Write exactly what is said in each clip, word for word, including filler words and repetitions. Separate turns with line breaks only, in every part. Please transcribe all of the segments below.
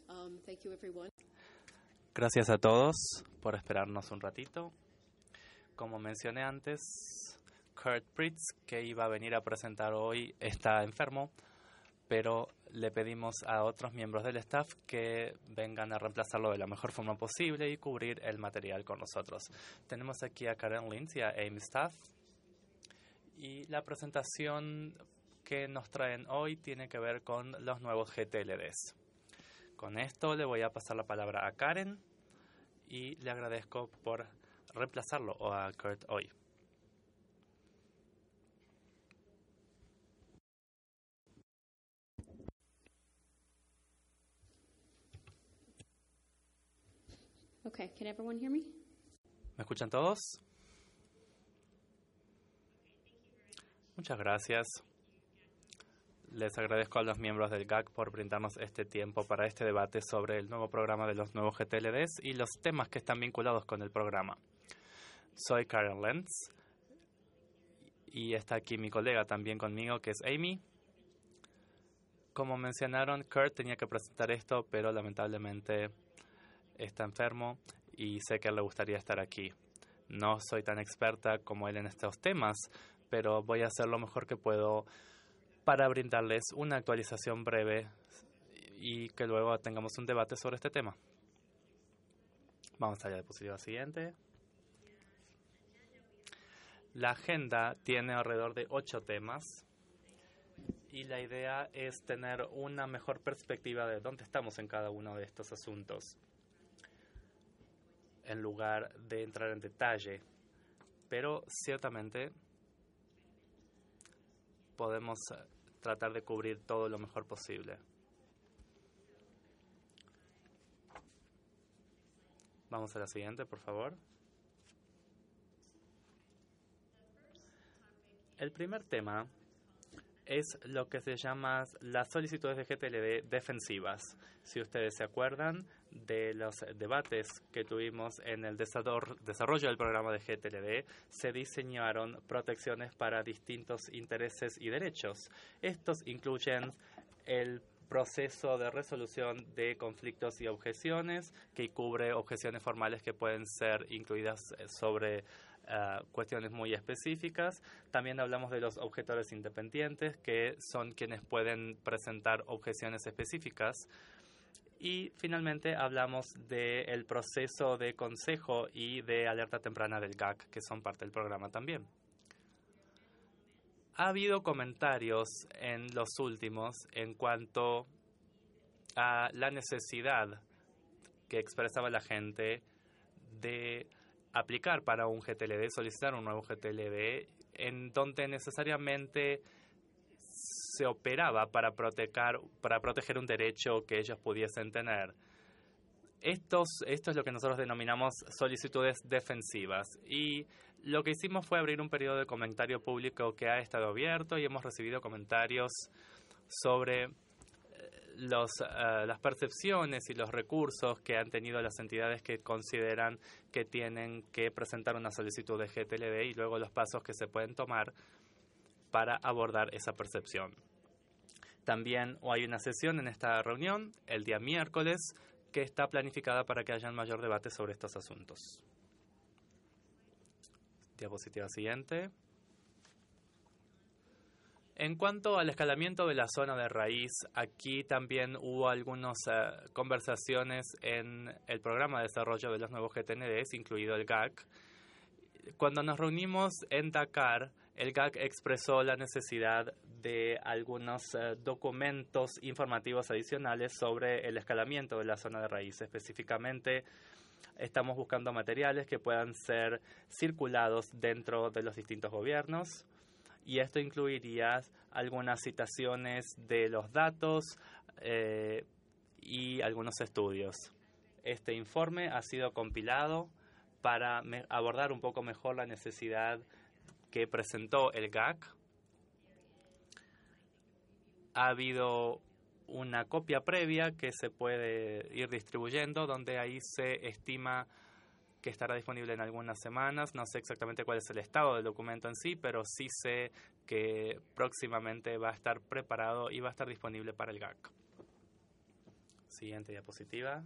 Um, thank you everyone.
Gracias a todos por esperarnos un ratito. Como mencioné antes, Kurt Pritz, que iba a venir a presentar hoy, está enfermo, pero le pedimos a otros miembros del staff que vengan a reemplazarlo de la mejor forma posible y cubrir el material con nosotros. Tenemos aquí a Karen Lintz y a Amy Staff. Y la presentación que nos traen hoy tiene que ver con los nuevos G T L Ds. Con esto le voy a pasar la palabra a Karen y le agradezco por reemplazarlo o a Kurt hoy.
Okay, can everyone hear me?
¿Me escuchan todos? Muchas gracias. Les agradezco a los miembros del G A C por brindarnos este tiempo para este debate sobre el nuevo programa de los nuevos G T L Ds y los temas que están vinculados con el programa. Soy Karen Lentz y está aquí mi colega también conmigo, que es Amy. Como mencionaron, Kurt tenía que presentar esto, pero lamentablemente está enfermo y sé que le gustaría estar aquí. No soy tan experta como él en estos temas, pero voy a hacer lo mejor que puedo para brindarles una actualización breve y que luego tengamos un debate sobre este tema. Vamos a la diapositiva siguiente. La agenda tiene alrededor de ocho temas y la idea es tener una mejor perspectiva de dónde estamos en cada uno de estos asuntos, en lugar de entrar en detalle. Pero ciertamente podemos tratar de cubrir todo lo mejor posible. Vamos a la siguiente, por favor. El primer tema es lo que se llama las solicitudes de G T L D defensivas. Si ustedes se acuerdan de los debates que tuvimos en el desarrollo del programa de G T L D, se diseñaron protecciones para distintos intereses y derechos. Estos incluyen el proceso de resolución de conflictos y objeciones, que cubre objeciones formales que pueden ser incluidas sobre uh, cuestiones muy específicas. También hablamos de los objetores independientes, que son quienes pueden presentar objeciones específicas. Y finalmente hablamos del proceso de consejo y de alerta temprana del G A C, que son parte del programa también. Ha habido comentarios en los últimos en cuanto a la necesidad que expresaba la gente de aplicar para un G T L D, solicitar un nuevo G T L D, en donde necesariamente se operaba para proteger, para proteger un derecho que ellos pudiesen tener. Estos, esto es lo que nosotros denominamos solicitudes defensivas, y lo que hicimos fue abrir un periodo de comentario público que ha estado abierto y hemos recibido comentarios sobre los, uh, las percepciones y los recursos que han tenido las entidades que consideran que tienen que presentar una solicitud de G T L D y luego los pasos que se pueden tomar para abordar esa percepción. También hay una sesión en esta reunión el día miércoles que está planificada para que haya un mayor debate sobre estos asuntos. Diapositiva siguiente. En cuanto al escalamiento de la zona de raíz, aquí también hubo algunas uh, conversaciones en el programa de desarrollo de los nuevos G T L Ds, incluido el G A C. Cuando nos reunimos en Dakar, el G A C expresó la necesidad de algunos uh, documentos informativos adicionales sobre el escalamiento de la zona de raíz. Específicamente, estamos buscando materiales que puedan ser circulados dentro de los distintos gobiernos, y esto incluiría algunas citaciones de los datos eh, y algunos estudios. Este informe ha sido compilado para abordar un poco mejor la necesidad que presentó el G A C. Ha habido una copia previa que se puede ir distribuyendo, donde ahí se estima que estará disponible en algunas semanas. No sé exactamente cuál es el estado del documento en sí, pero sí sé que próximamente va a estar preparado y va a estar disponible para el G A C. Siguiente diapositiva.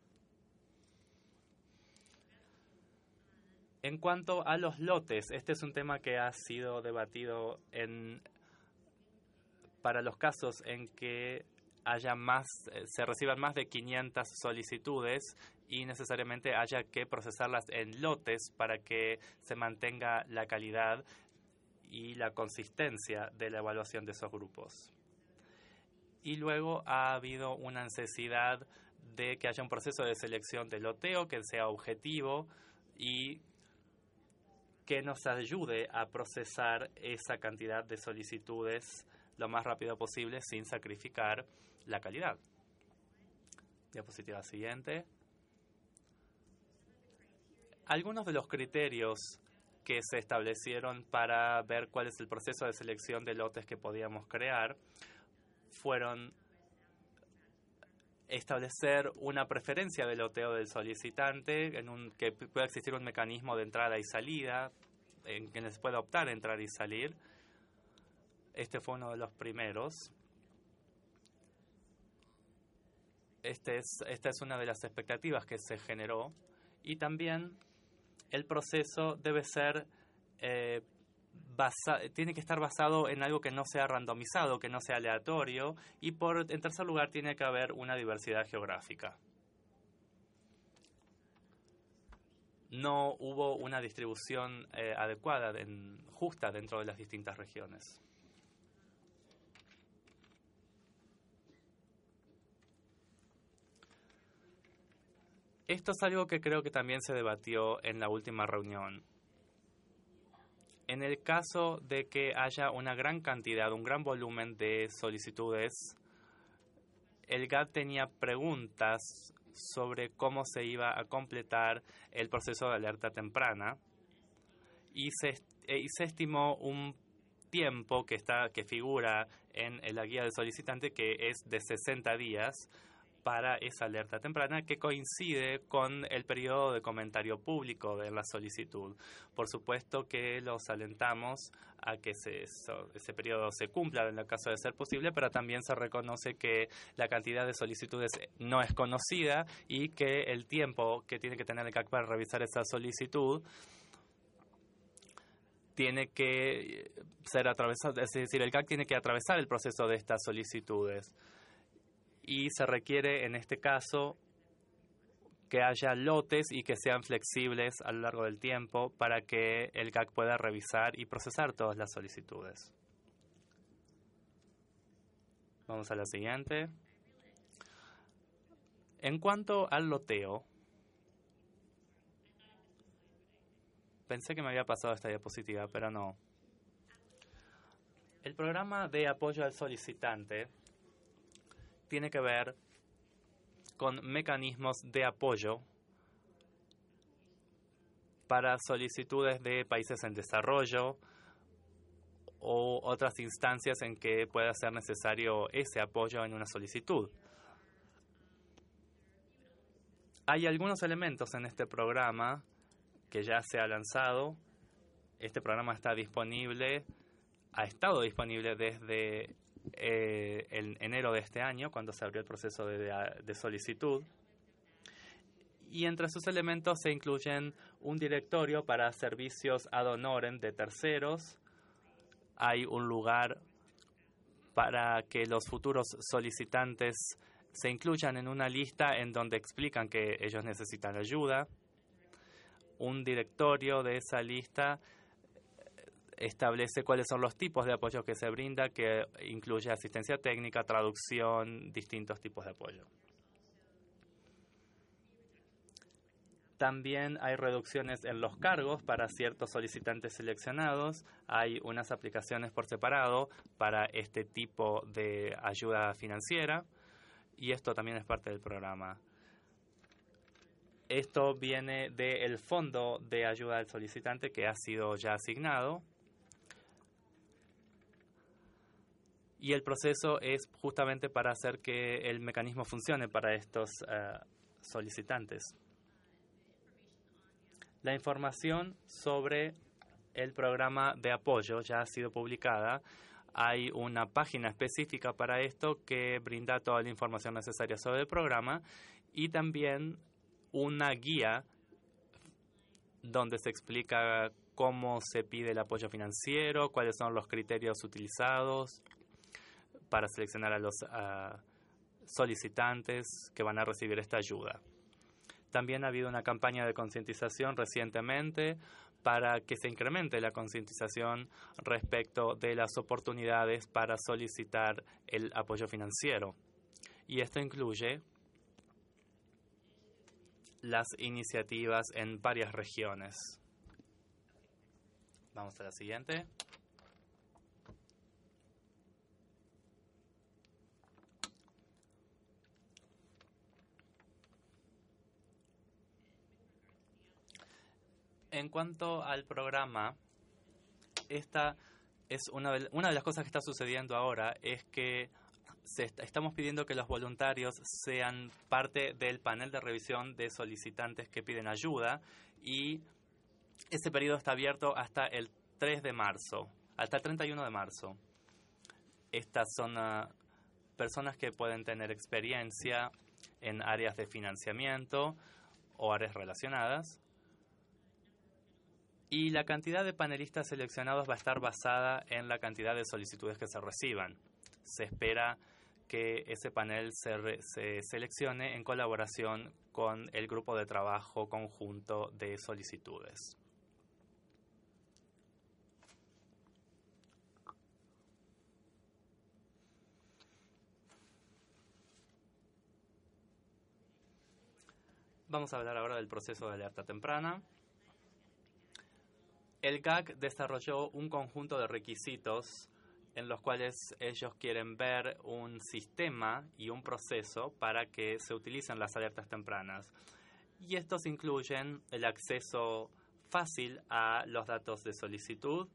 En cuanto a los lotes, este es un tema que ha sido debatido en, para los casos en que haya más, se reciban más de quinientas solicitudes y necesariamente haya que procesarlas en lotes para que se mantenga la calidad y la consistencia de la evaluación de esos grupos. Y luego ha habido una necesidad de que haya un proceso de selección de loteo que sea objetivo y que nos ayude a procesar esa cantidad de solicitudes lo más rápido posible sin sacrificar la calidad. Diapositiva siguiente. Algunos de los criterios que se establecieron para ver cuál es el proceso de selección de lotes que podíamos crear fueron establecer una preferencia de loteo del solicitante, en un, que pueda existir un mecanismo de entrada y salida, en que les pueda optar a entrar y salir. Este fue uno de los primeros. Este es, esta es una de las expectativas que se generó. Y también el proceso debe ser eh, Basa, tiene que estar basado en algo que no sea randomizado, que no sea aleatorio, y por, en tercer lugar tiene que haber una diversidad geográfica. No hubo una distribución eh, adecuada, en, justa dentro de las distintas regiones. Esto es algo que creo que también se debatió en la última reunión. En el caso de que haya una gran cantidad, un gran volumen de solicitudes, el G A T tenía preguntas sobre cómo se iba a completar el proceso de alerta temprana y se, y se estimó un tiempo que, está, que figura en la guía del solicitante que es de sesenta días para esa alerta temprana, que coincide con el periodo de comentario público de la solicitud. Por supuesto que los alentamos a que se, eso, ese periodo se cumpla en el caso de ser posible, pero también se reconoce que la cantidad de solicitudes no es conocida y que el tiempo que tiene que tener el C A C para revisar esa solicitud tiene que ser atravesado, es decir, el C A C tiene que atravesar el proceso de estas solicitudes. Y se requiere, en este caso, que haya lotes y que sean flexibles a lo largo del tiempo para que el C A C pueda revisar y procesar todas las solicitudes. Vamos a la siguiente. En cuanto al loteo, pensé que me había pasado esta diapositiva, pero no. El programa de apoyo al solicitante tiene que ver con mecanismos de apoyo para solicitudes de países en desarrollo o otras instancias en que pueda ser necesario ese apoyo en una solicitud. Hay algunos elementos en este programa que ya se ha lanzado. Este programa está disponible, ha estado disponible desde Eh, en enero de este año, cuando se abrió el proceso de, de solicitud. Y entre sus elementos se incluyen un directorio para servicios ad honorem de terceros. Hay un lugar para que los futuros solicitantes se incluyan en una lista en donde explican que ellos necesitan ayuda. Un directorio de esa lista establece cuáles son los tipos de apoyo que se brinda, que incluye asistencia técnica, traducción, distintos tipos de apoyo. También hay reducciones en los cargos para ciertos solicitantes seleccionados. Hay unas aplicaciones por separado para este tipo de ayuda financiera y esto también es parte del programa. Esto viene del Fondo de Ayuda al Solicitante que ha sido ya asignado. Y el proceso es justamente para hacer que el mecanismo funcione para estos uh, solicitantes. La información sobre el programa de apoyo ya ha sido publicada. Hay una página específica para esto que brinda toda la información necesaria sobre el programa y también una guía donde se explica cómo se pide el apoyo financiero, cuáles son los criterios utilizados para seleccionar a los uh, solicitantes que van a recibir esta ayuda. También ha habido una campaña de concientización recientemente para que se incremente la concientización respecto de las oportunidades para solicitar el apoyo financiero. Y esto incluye las iniciativas en varias regiones. Vamos a la siguiente. En cuanto al programa, esta es una de, una de las cosas que está sucediendo ahora es que se est- estamos pidiendo que los voluntarios sean parte del panel de revisión de solicitantes que piden ayuda y ese periodo está abierto hasta el tres de marzo, hasta el treinta y uno de marzo. Estas son uh, personas que pueden tener experiencia en áreas de financiamiento o áreas relacionadas. Y la cantidad de panelistas seleccionados va a estar basada en la cantidad de solicitudes que se reciban. Se espera que ese panel se, re, se seleccione en colaboración con el grupo de trabajo conjunto de solicitudes. Vamos a hablar ahora del proceso de alerta temprana. El G A C desarrolló un conjunto de requisitos en los cuales ellos quieren ver un sistema y un proceso para que se utilicen las alertas tempranas. Y estos incluyen el acceso fácil a los datos de solicitud,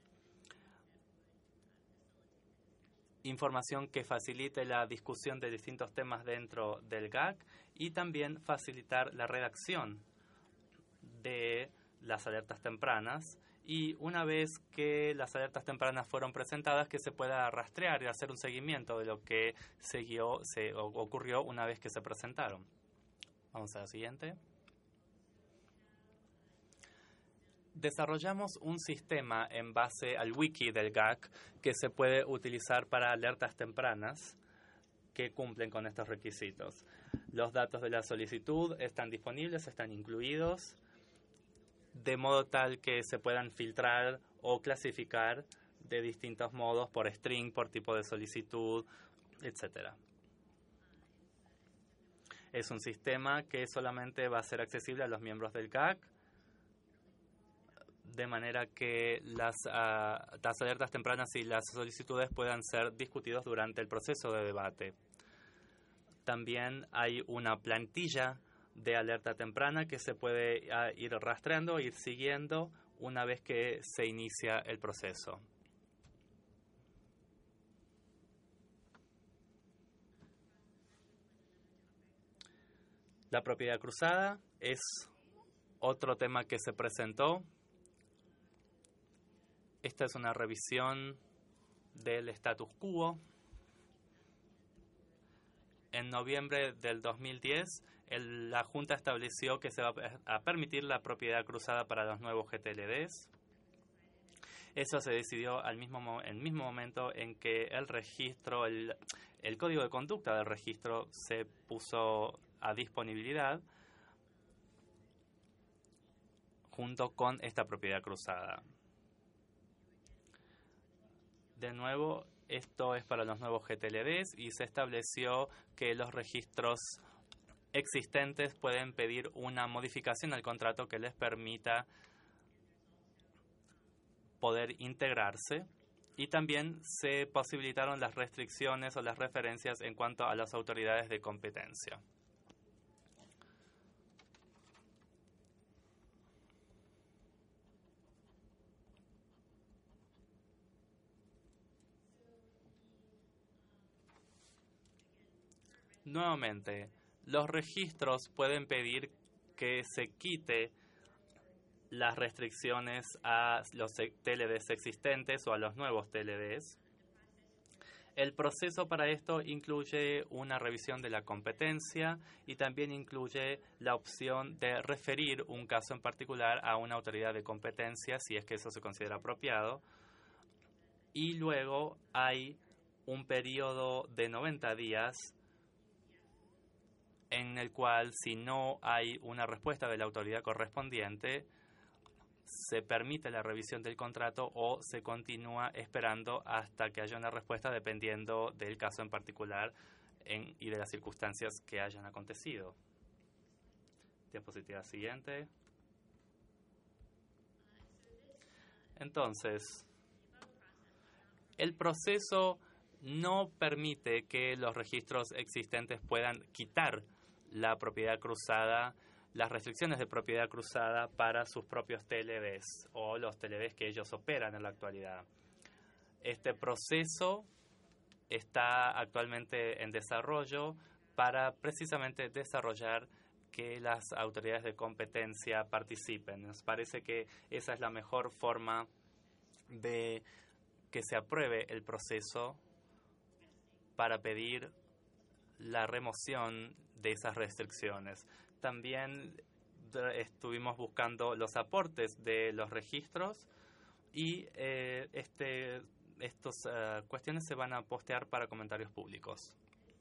información que facilite la discusión de distintos temas dentro del G A C y también facilitar la redacción de las alertas tempranas y una vez que las alertas tempranas fueron presentadas que se pueda rastrear y hacer un seguimiento de lo que siguió, se ocurrió una vez que se presentaron. Vamos a la siguiente. Desarrollamos un sistema en base al wiki del G A C que se puede utilizar para alertas tempranas que cumplen con estos requisitos. Los datos de la solicitud están disponibles, están incluidos, de modo tal que se puedan filtrar o clasificar de distintos modos por string, por tipo de solicitud, etcétera. Es un sistema que solamente va a ser accesible a los miembros del G A C, de manera que las, uh, las alertas tempranas y las solicitudes puedan ser discutidos durante el proceso de debate. También hay una plantilla de alerta temprana que se puede uh, ir rastreando, ir siguiendo una vez que se inicia el proceso. La propiedad cruzada es otro tema que se presentó. Esta es una revisión del status quo. En noviembre del dos mil diez, el, la Junta estableció que se va a permitir la propiedad cruzada para los nuevos G T L Ds. Eso se decidió al mismo, el mismo momento en que el registro, el, el código de conducta del registro se puso a disponibilidad junto con esta propiedad cruzada. De nuevo, esto es para los nuevos G T L Ds y se estableció que los registros existentes pueden pedir una modificación al contrato que les permita poder integrarse y también se posibilitaron las restricciones o las referencias en cuanto a las autoridades de competencia. Nuevamente, los registros pueden pedir que se quite las restricciones a los T L Ds existentes o a los nuevos T L Ds. El proceso para esto incluye una revisión de la competencia y también incluye la opción de referir un caso en particular a una autoridad de competencia si es que eso se considera apropiado. Y luego hay un periodo de noventa días en el cual, si no hay una respuesta de la autoridad correspondiente, se permite la revisión del contrato o se continúa esperando hasta que haya una respuesta dependiendo del caso en particular en, y de las circunstancias que hayan acontecido. Diapositiva siguiente. Entonces, el proceso no permite que los registros existentes puedan quitar la propiedad cruzada, las restricciones de propiedad cruzada para sus propios T L Ds o los T L Ds que ellos operan en la actualidad. Este proceso está actualmente en desarrollo para precisamente desarrollar que las autoridades de competencia participen. Nos parece que esa es la mejor forma de que se apruebe el proceso para pedir la remoción de esas restricciones. También estuvimos buscando los aportes de los registros y eh, este, estas uh, cuestiones se van a postear para comentarios públicos.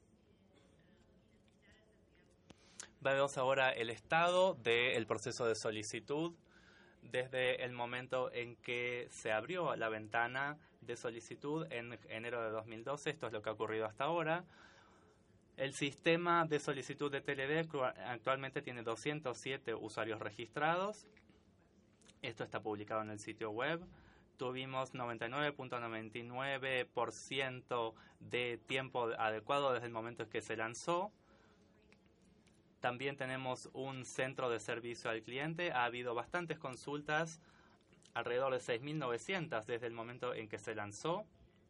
Vemos ahora el estado del proceso de solicitud desde el momento en que se abrió la ventana de solicitud en enero de dos mil doce. Esto es lo que ha ocurrido hasta ahora. El sistema de solicitud de T L D actualmente tiene doscientos siete usuarios registrados. Esto está publicado en el sitio web. Tuvimos noventa y nueve punto noventa y nueve por ciento de tiempo adecuado desde el momento en que se lanzó. También tenemos un centro de servicio al cliente. Ha habido bastantes consultas, alrededor de seis mil novecientas desde el momento en que se lanzó.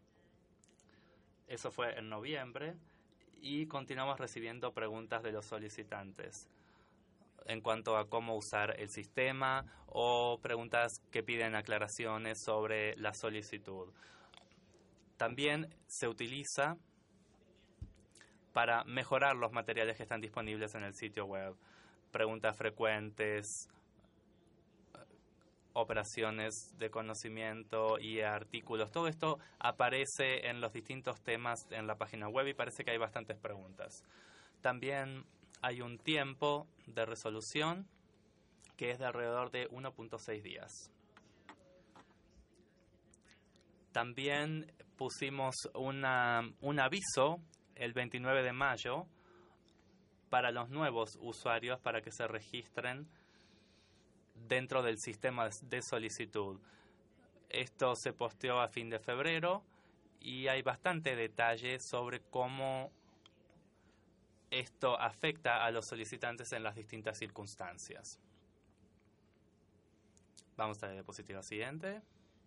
Eso fue en noviembre. Y continuamos recibiendo preguntas de los solicitantes en cuanto a cómo usar el sistema o preguntas que piden aclaraciones sobre la solicitud. También se utiliza para mejorar los materiales que están disponibles en el sitio web. Preguntas frecuentes, operaciones de conocimiento y artículos. Todo esto aparece en los distintos temas en la página web y parece que hay bastantes preguntas. También hay un tiempo de resolución que es de alrededor de uno punto seis días. También pusimos una, un aviso el veintinueve de mayo para los nuevos usuarios para que se registren dentro del sistema de solicitud. Esto se posteó a fin de febrero y hay bastante detalle sobre cómo esto afecta a los solicitantes en las distintas circunstancias. Vamos a la diapositiva siguiente.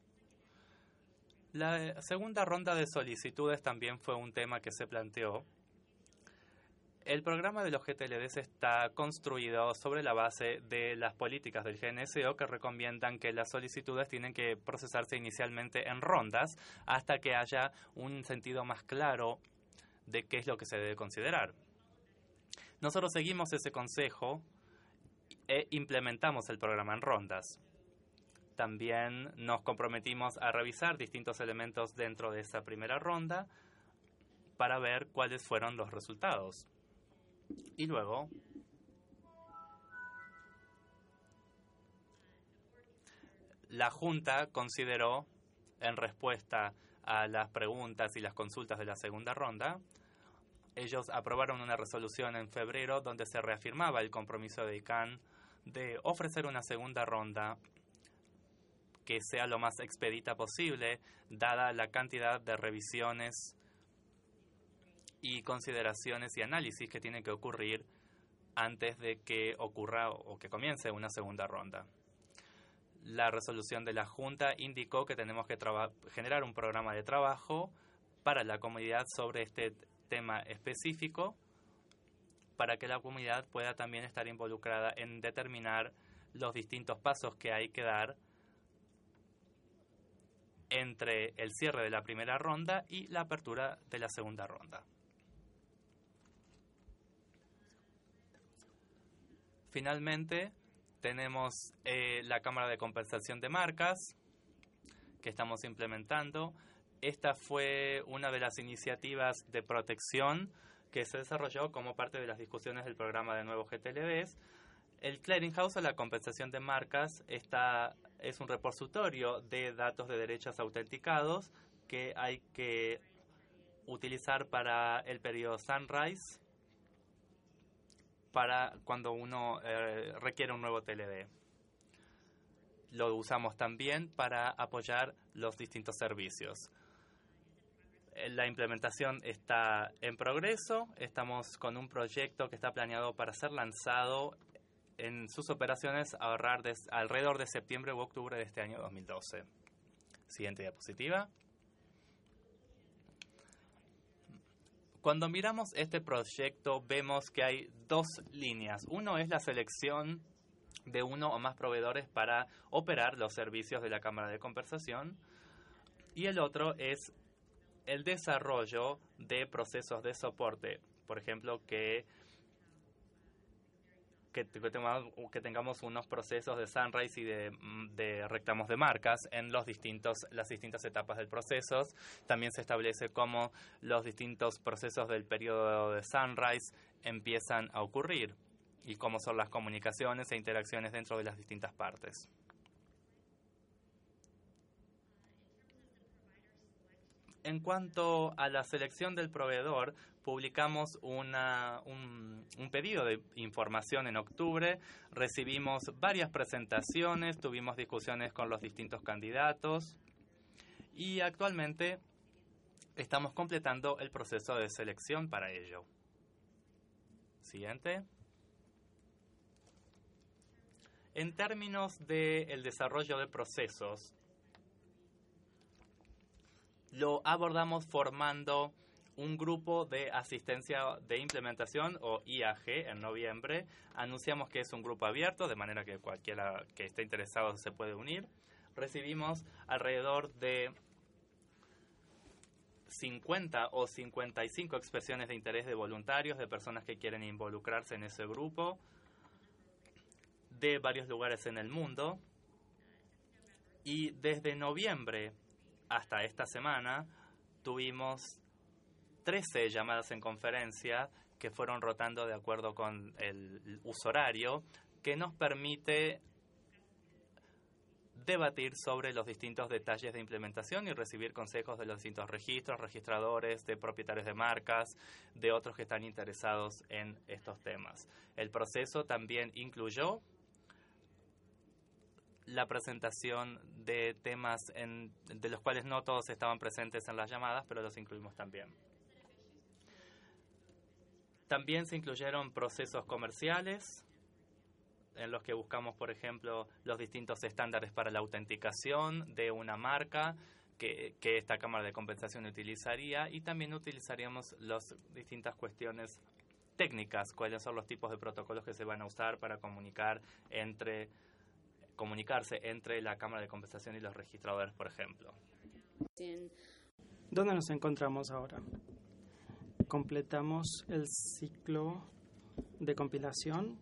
La segunda ronda de solicitudes también fue un tema que se planteó. El programa de los G T L Ds está construido sobre la base de las políticas del G N S O que recomiendan que las solicitudes tienen que procesarse inicialmente en rondas hasta que haya un sentido más claro de qué es lo que se debe considerar. Nosotros seguimos ese consejo e implementamos el programa en rondas. También nos comprometimos a revisar distintos elementos dentro de esa primera ronda para ver cuáles fueron los resultados. Y luego, la Junta consideró, en respuesta a las preguntas y las consultas de la segunda ronda, ellos aprobaron una resolución en febrero donde se reafirmaba el compromiso de I C A N de ofrecer una segunda ronda que sea lo más expedita posible, dada la cantidad de revisiones y consideraciones y análisis que tienen que ocurrir antes de que ocurra o que comience una segunda ronda. La resolución de la Junta indicó que tenemos que generar un programa de trabajo para la comunidad sobre este tema específico, para que la comunidad pueda también estar involucrada en determinar los distintos pasos que hay que dar entre el cierre de la primera ronda y la apertura de la segunda ronda. Finalmente, tenemos eh, la Cámara de Compensación de Marcas que estamos implementando. Esta fue una de las iniciativas de protección que se desarrolló como parte de las discusiones del programa de nuevos G T L Ds. El Clearinghouse o la compensación de marcas está, es un repositorio de datos de derechos autenticados que hay que utilizar para el periodo Sunrise, para cuando uno eh, requiere un nuevo T L D. Lo usamos también para apoyar los distintos servicios. La implementación está en progreso. Estamos con un proyecto que está planeado para ser lanzado en sus operaciones a ahorrar de, alrededor de septiembre u octubre de este año dos mil doce. Siguiente diapositiva. Cuando miramos este proyecto vemos que hay dos líneas. Uno es la selección de uno o más proveedores para operar los servicios de la Cámara de Compensación y el otro es el desarrollo de procesos de soporte. Por ejemplo, que Que, que, tengamos, que tengamos unos procesos de Sunrise y de, de reclamos de marcas en los distintos, las distintas etapas del proceso. También se establece cómo los distintos procesos del periodo de Sunrise empiezan a ocurrir y cómo son las comunicaciones e interacciones dentro de las distintas partes. En cuanto a la selección del proveedor, publicamos una, un, un pedido de información en octubre, recibimos varias presentaciones, tuvimos discusiones con los distintos candidatos y actualmente estamos completando el proceso de selección para ello. Siguiente. En términos del desarrollo de procesos, lo abordamos formando un grupo de asistencia de implementación o I A G en noviembre. Anunciamos que es un grupo abierto, de manera que cualquiera que esté interesado se puede unir. Recibimos alrededor de cincuenta o cincuenta y cinco expresiones de interés de voluntarios, de personas que quieren involucrarse en ese grupo, de varios lugares en el mundo. Y desde noviembre hasta esta semana tuvimos trece llamadas en conferencia que fueron rotando de acuerdo con el uso horario, que nos permite debatir sobre los distintos detalles de implementación y recibir consejos de los distintos registros, registradores, de propietarios de marcas, de otros que están interesados en estos temas. El proceso también incluyó la presentación de temas en, de los cuales no todos estaban presentes en las llamadas, pero los incluimos también. También se incluyeron procesos comerciales, en los que buscamos, por ejemplo, los distintos estándares para la autenticación de una marca que, que esta Cámara de Compensación utilizaría, y también utilizaríamos las distintas cuestiones técnicas, cuáles son los tipos de protocolos que se van a usar para comunicar entre comunicarse entre la Cámara de Compensación y los registradores, por ejemplo.
¿Dónde nos encontramos ahora? Completamos el ciclo de compilación.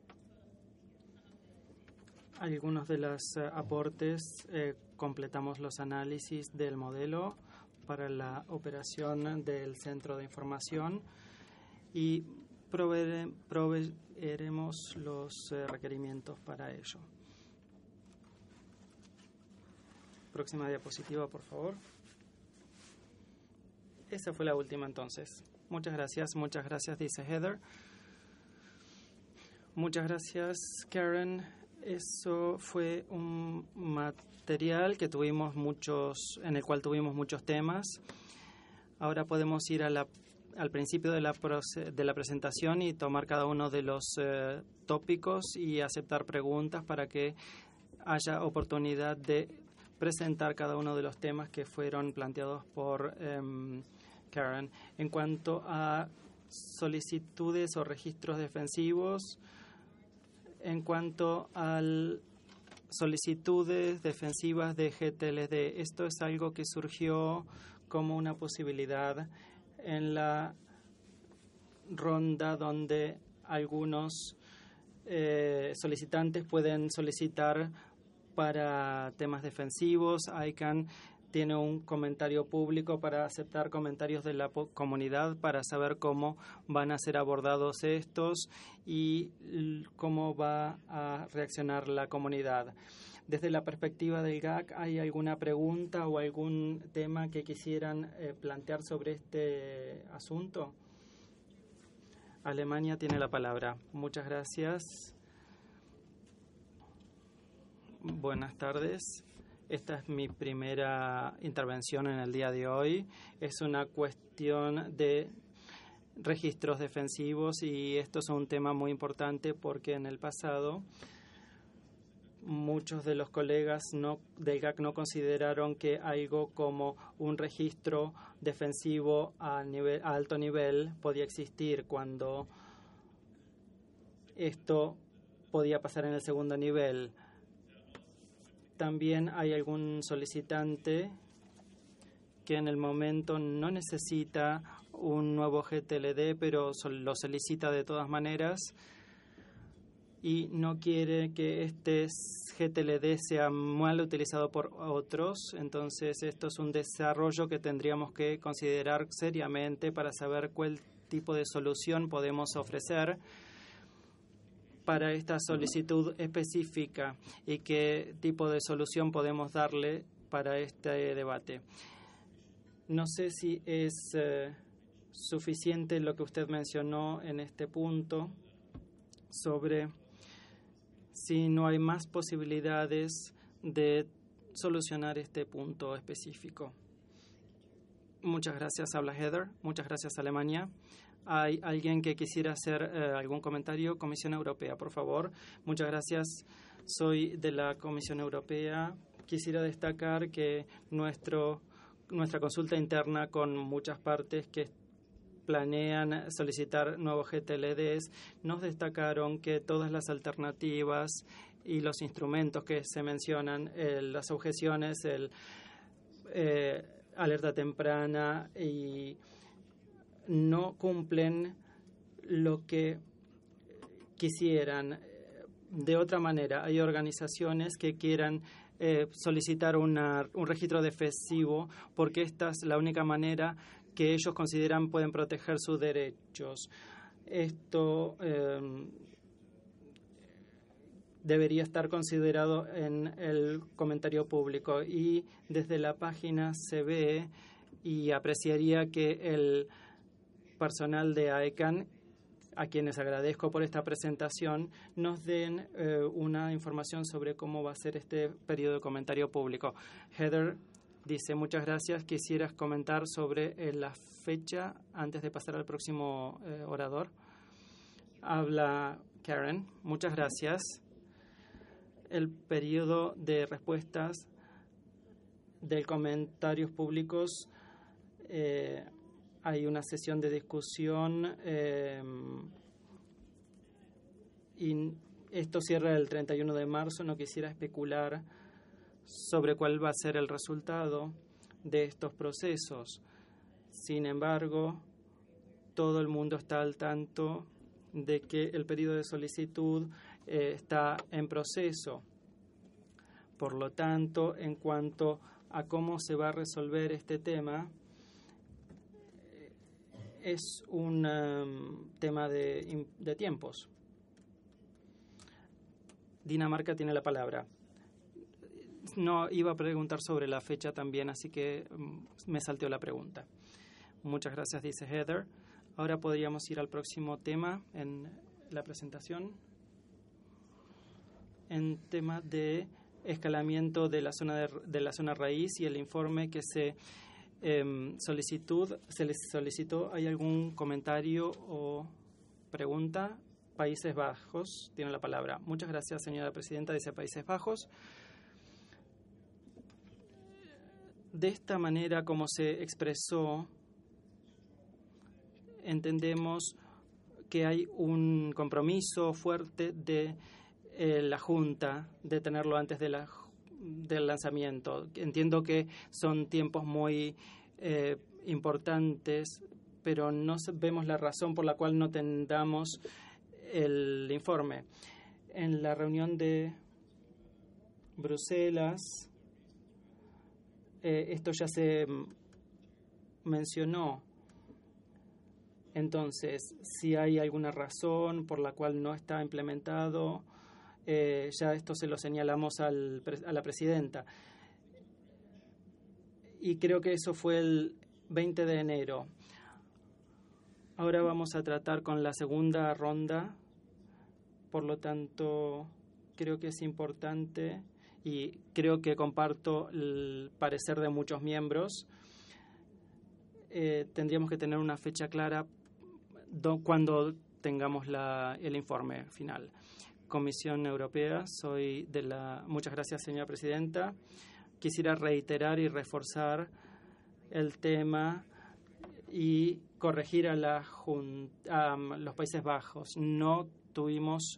Algunos de los eh, aportes, eh, completamos los análisis del modelo para la operación del centro de información y proveere, proveeremos los eh, requerimientos para ello. Próxima diapositiva, por favor. Esa fue la última entonces. Muchas gracias, muchas gracias, dice Heather. Muchas gracias, Karen. Eso fue un material que tuvimos muchos, en el cual tuvimos muchos temas. Ahora podemos ir a la, al principio de la, de la presentación y tomar cada uno de los eh, tópicos y aceptar preguntas para que haya oportunidad de presentar cada uno de los temas que fueron planteados por um, Karen. En cuanto a solicitudes o registros defensivos, en cuanto al solicitudes defensivas de G T L D. Esto es algo que surgió como una posibilidad en la ronda donde algunos eh, solicitantes pueden solicitar para temas defensivos. I C A N tiene un comentario público para aceptar comentarios de la comunidad para saber cómo van a ser abordados estos y cómo va a reaccionar la comunidad. Desde la perspectiva del G A C, ¿hay alguna pregunta o algún tema que quisieran eh, plantear sobre este asunto? Alemania tiene la palabra. Muchas gracias. Buenas tardes. Esta es mi primera intervención en el día de hoy. Es una cuestión de registros defensivos y esto es un tema muy importante porque en el pasado muchos de los colegas no, del G A C no consideraron que algo como un registro defensivo a, nivel, a alto nivel podía existir cuando esto podía pasar en el segundo nivel. También hay algún solicitante que en el momento no necesita un nuevo G T L D, pero lo solicita de todas maneras y no quiere que este G T L D sea mal utilizado por otros. Entonces, esto es un desarrollo que tendríamos que considerar seriamente para saber cuál tipo de solución podemos ofrecer para esta solicitud específica y qué tipo de solución podemos darle para este debate. No sé si es eh, suficiente lo que usted mencionó en este punto sobre si no hay más posibilidades de solucionar este punto específico. Muchas gracias, habla Heather. Muchas gracias, Alemania. ¿Hay alguien que quisiera hacer eh, algún comentario? Comisión Europea, por favor. Muchas gracias. Soy de la Comisión Europea. Quisiera destacar que nuestro, nuestra consulta interna con muchas partes que planean solicitar nuevos G T L Ds nos destacaron que todas las alternativas y los instrumentos que se mencionan, eh, las objeciones, el eh, alerta temprana y no cumplen lo que quisieran. De otra manera, hay organizaciones que quieran eh, solicitar una, un registro defensivo porque esta es la única manera que ellos consideran pueden proteger sus derechos. Esto eh, debería estar considerado en el comentario público y desde la página se ve y apreciaría que el personal de I C A N, a quienes agradezco por esta presentación, nos den eh, una información sobre cómo va a ser este periodo de comentario público. Heather dice, muchas gracias. ¿Quisieras comentar sobre eh, la fecha antes de pasar al próximo eh, orador? Habla Karen. Muchas gracias. El periodo de respuestas de comentarios públicos eh, hay una sesión de discusión eh, y esto cierra el treinta y uno de marzo. No quisiera especular sobre cuál va a ser el resultado de estos procesos. Sin embargo, todo el mundo está al tanto de que el pedido de solicitud eh, está en proceso. Por lo tanto, en cuanto a cómo se va a resolver este tema, es un um, tema de, de tiempos. Dinamarca tiene la palabra. No, iba a preguntar sobre la fecha también, así que um, me salteó la pregunta. Muchas gracias, dice Heather. Ahora podríamos ir al próximo tema en la presentación. En tema de escalamiento de la zona de, de la zona raíz y el informe que se Eh, solicitud, se les solicitó. ¿Hay algún comentario o pregunta? Países Bajos tiene la palabra. Muchas gracias, señora presidenta. Dice Países Bajos. De esta manera, como se expresó, entendemos que hay un compromiso fuerte de eh, la Junta de tenerlo antes de la, del lanzamiento. Entiendo que son tiempos muy eh, importantes, pero no vemos la razón por la cual no tengamos el informe. En la reunión de Bruselas, eh, esto ya se mencionó. Entonces, si hay alguna razón por la cual no está implementado, eh, ya esto se lo señalamos al, a la presidenta. Y creo que eso fue el veinte de enero. Ahora vamos a tratar con la segunda ronda. Por lo tanto, creo que es importante y creo que comparto el parecer de muchos miembros. Eh, tendríamos que tener una fecha clara do, cuando tengamos la, el informe final. Comisión Europea, soy de la... Muchas gracias, señora presidenta. Quisiera reiterar y reforzar el tema y corregir a, la jun, a los Países Bajos. No tuvimos...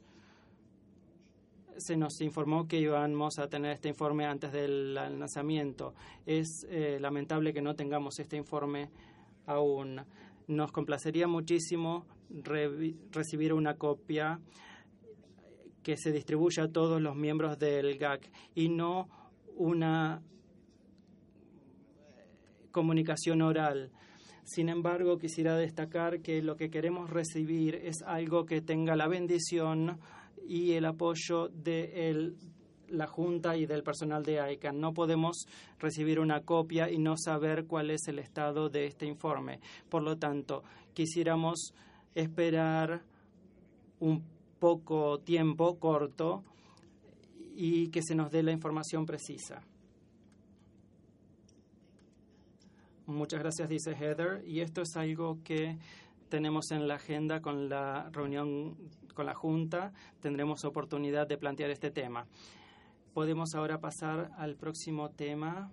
Se nos informó que íbamos a tener este informe antes del lanzamiento. Es eh, lamentable que no tengamos este informe aún. Nos complacería muchísimo re recibir una copia que se distribuya a todos los miembros del G A C y no una comunicación oral. Sin embargo, quisiera destacar que lo que queremos recibir es algo que tenga la bendición y el apoyo de el, la Junta y del personal de I C A N. No podemos recibir una copia y no saber cuál es el estado de este informe. Por lo tanto, quisiéramos esperar un poco tiempo, corto, y que se nos dé la información precisa. Muchas gracias, dice Heather. Y esto es algo que tenemos en la agenda con la reunión con la Junta. Tendremos oportunidad de plantear este tema. Podemos ahora pasar al próximo tema,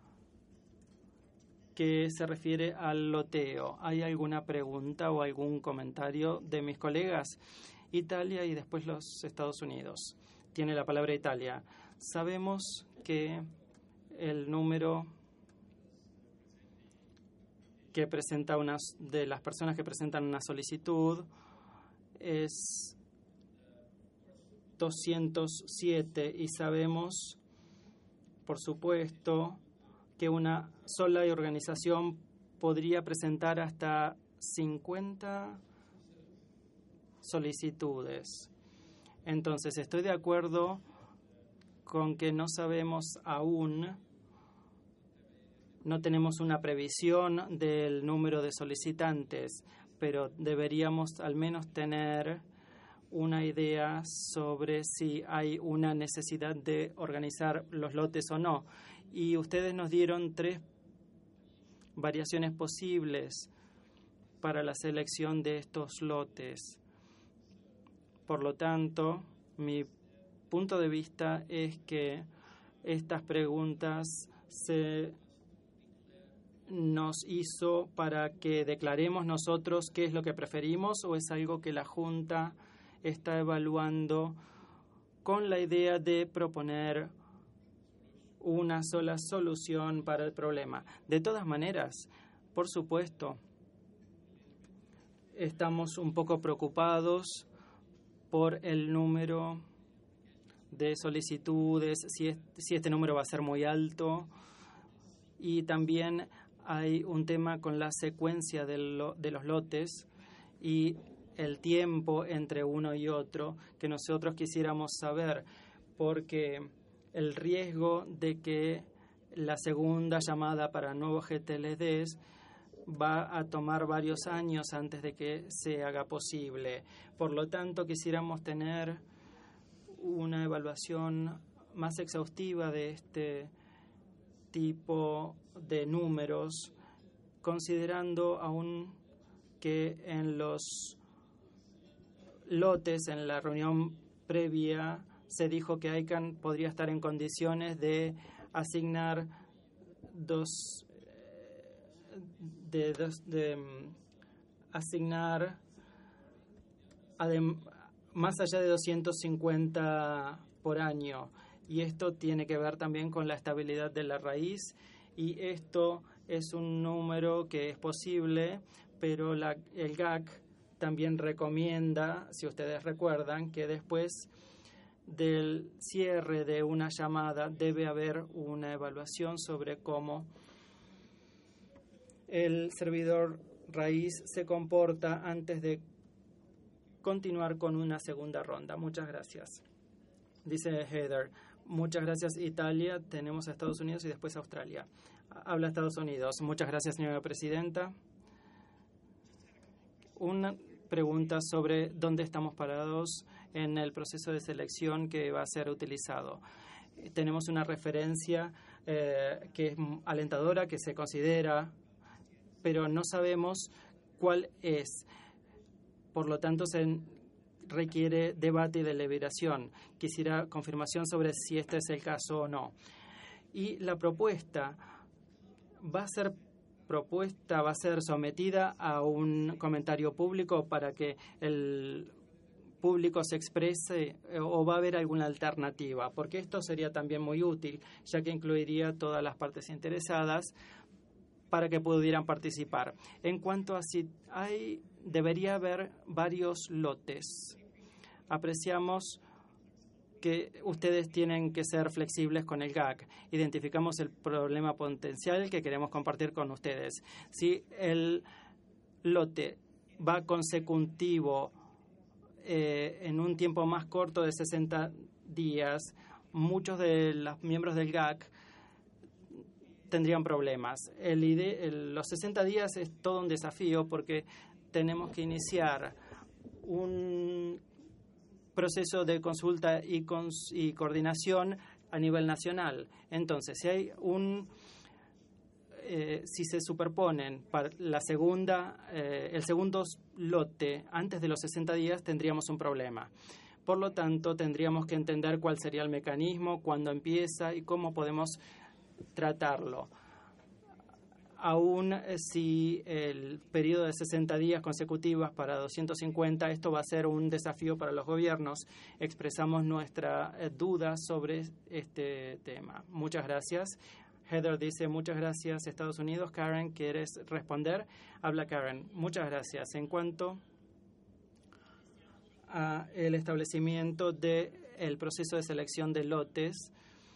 que se refiere al loteo. ¿Hay alguna pregunta o algún comentario de mis colegas? Italia y después los Estados Unidos. Tiene la palabra Italia. Sabemos que el número que presenta unas de las personas que presentan una solicitud es doscientos siete y sabemos, por supuesto, que una sola organización podría presentar hasta cincuenta solicitudes. Entonces, estoy de acuerdo con que no sabemos aún, no tenemos una previsión del número de solicitantes, pero deberíamos al menos tener una idea sobre si hay una necesidad de organizar los lotes o no. Y ustedes nos dieron tres variaciones posibles para la selección de estos lotes. Por lo tanto, mi punto de vista es que estas preguntas se nos hizo para que declaremos nosotros qué es lo que preferimos, o es algo que la Junta está evaluando con la idea de proponer una sola solución para el problema. De todas maneras, por supuesto, estamos un poco preocupados por el número de solicitudes, si, es, si este número va a ser muy alto, y también hay un tema con la secuencia de, lo, de los lotes y el tiempo entre uno y otro que nosotros quisiéramos saber, porque el riesgo de que la segunda llamada para nuevos G T L Ds va a tomar varios años antes de que se haga posible. Por lo tanto, quisiéramos tener una evaluación más exhaustiva de este tipo de números, considerando aún que en los lotes, en la reunión previa, se dijo que I C A N podría estar en condiciones de asignar dos, de, dos, de, de asignar adem, más allá de doscientos cincuenta por año. Y esto tiene que ver también con la estabilidad de la raíz. Y esto es un número que es posible, pero la, el G A C también recomienda, si ustedes recuerdan, que después del cierre de una llamada debe haber una evaluación sobre cómo el servidor raíz se comporta antes de continuar con una segunda ronda. Muchas gracias. Dice Heather, muchas gracias Italia, tenemos a Estados Unidos y después a Australia. Habla Estados Unidos. Muchas gracias, señora presidenta. Una pregunta sobre dónde estamos parados en el proceso de selección que va a ser utilizado. Tenemos una referencia eh, que es alentadora, que se considera, pero no sabemos cuál es. Por lo tanto, se requiere debate y deliberación. Quisiera confirmación sobre si este es el caso o no. Y la propuesta va a ser propuesta, va a ser sometida a un comentario público para que el público se exprese, o va a haber alguna alternativa, porque esto sería también muy útil, ya que incluiría todas las partes interesadas para que pudieran participar. En cuanto a si hay, debería haber varios lotes. Apreciamos que ustedes tienen que ser flexibles con el G A C. Identificamos el problema potencial que queremos compartir con ustedes. Si el lote va consecutivo eh, en un tiempo más corto de sesenta días, muchos de los miembros del G A C tendrían problemas. El ide- el, los sesenta días es todo un desafío porque tenemos que iniciar un proceso de consulta y, cons y coordinación a nivel nacional. Entonces, si hay un eh, si se superponen para la segunda eh, el segundo lote antes de los sesenta días, tendríamos un problema. Por lo tanto, tendríamos que entender cuál sería el mecanismo, cuándo empieza y cómo podemos tratarlo. Aún si el periodo de sesenta días consecutivos para doscientos cincuenta, esto va a ser un desafío para los gobiernos. Expresamos nuestra eh, duda sobre este tema. Muchas gracias. Heather dice, muchas gracias, Estados Unidos. Karen, ¿quieres responder? Habla Karen. Muchas gracias. En cuanto a el establecimiento del proceso de selección de lotes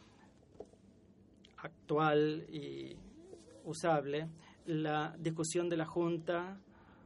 actual y usable, la discusión de la Junta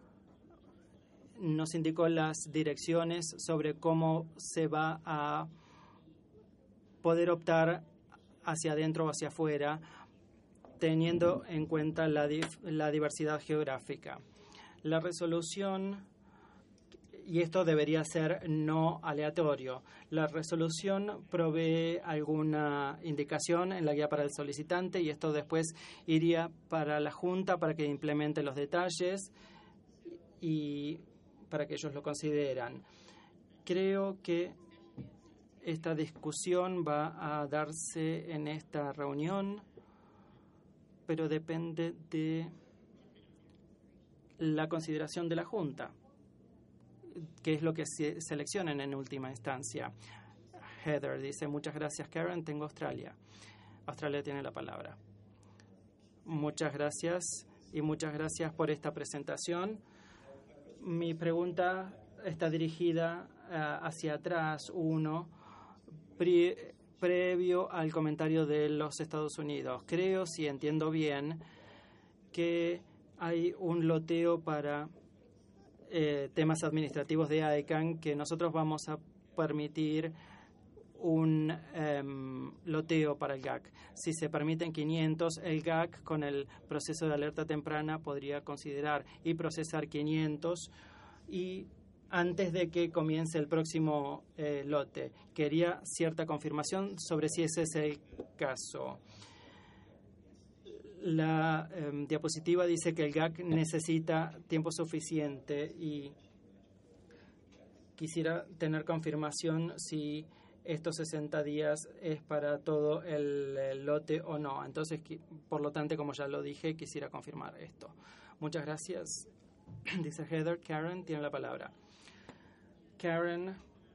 nos indicó las direcciones sobre cómo se va a poder optar hacia adentro o hacia afuera, teniendo en cuenta la, dif- la diversidad geográfica. La resolución, y esto debería ser no aleatorio, la resolución provee alguna indicación en la guía para el solicitante y esto después iría para la Junta para que implemente los detalles y para que ellos lo consideran. Creo que esta discusión va a darse en esta reunión, pero depende de la consideración de la Junta, que es lo que se seleccionen en última instancia. Heather dice, muchas gracias Karen, tengo Australia. Australia tiene la palabra. Muchas gracias y muchas gracias por esta presentación. Mi pregunta está dirigida uh, hacia atrás, uno, pre previo al comentario de los Estados Unidos. Creo, si entiendo bien, que hay un loteo para Eh, temas administrativos de I C A N, que nosotros vamos a permitir un um, loteo para el G A C. Si se permiten quinientos, el G A C con el proceso de alerta temprana podría considerar y procesar quinientos y antes de que comience el próximo eh, lote. Quería cierta confirmación sobre si ese es el caso. La eh, diapositiva dice que el G A C necesita tiempo suficiente y quisiera tener confirmación si estos sesenta días es para todo el, el lote o no. Entonces, por lo tanto, como ya lo dije, quisiera confirmar esto. Muchas gracias. Dice Heather. Karen tiene la palabra. Karen,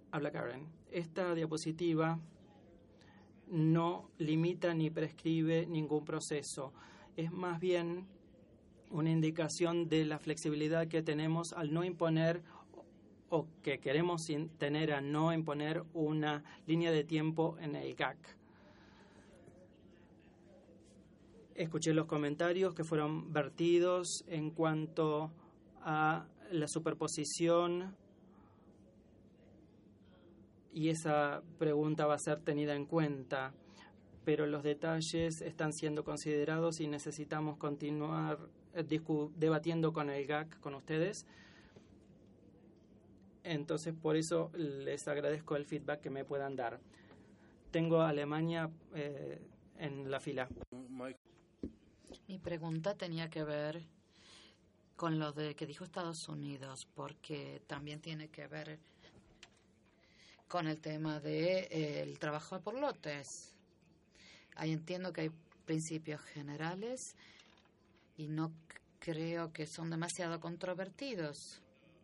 Habla Karen. Esta diapositiva no limita ni prescribe ningún proceso. Es más bien una indicación de la flexibilidad que tenemos al no imponer o que queremos tener a no imponer una línea de tiempo en el G A C. Escuché los comentarios que fueron vertidos en cuanto a la superposición y esa pregunta va a ser tenida en cuenta, pero los detalles están siendo considerados y necesitamos continuar debatiendo con el G A C, con ustedes. Entonces, por eso les agradezco el feedback que me puedan dar. Tengo a Alemania eh, en la fila.
Mi pregunta tenía que ver con lo de que dijo Estados Unidos, porque también tiene que ver con el tema de eh, el trabajo por lotes. Ahí entiendo que hay principios generales y no creo que son demasiado controvertidos.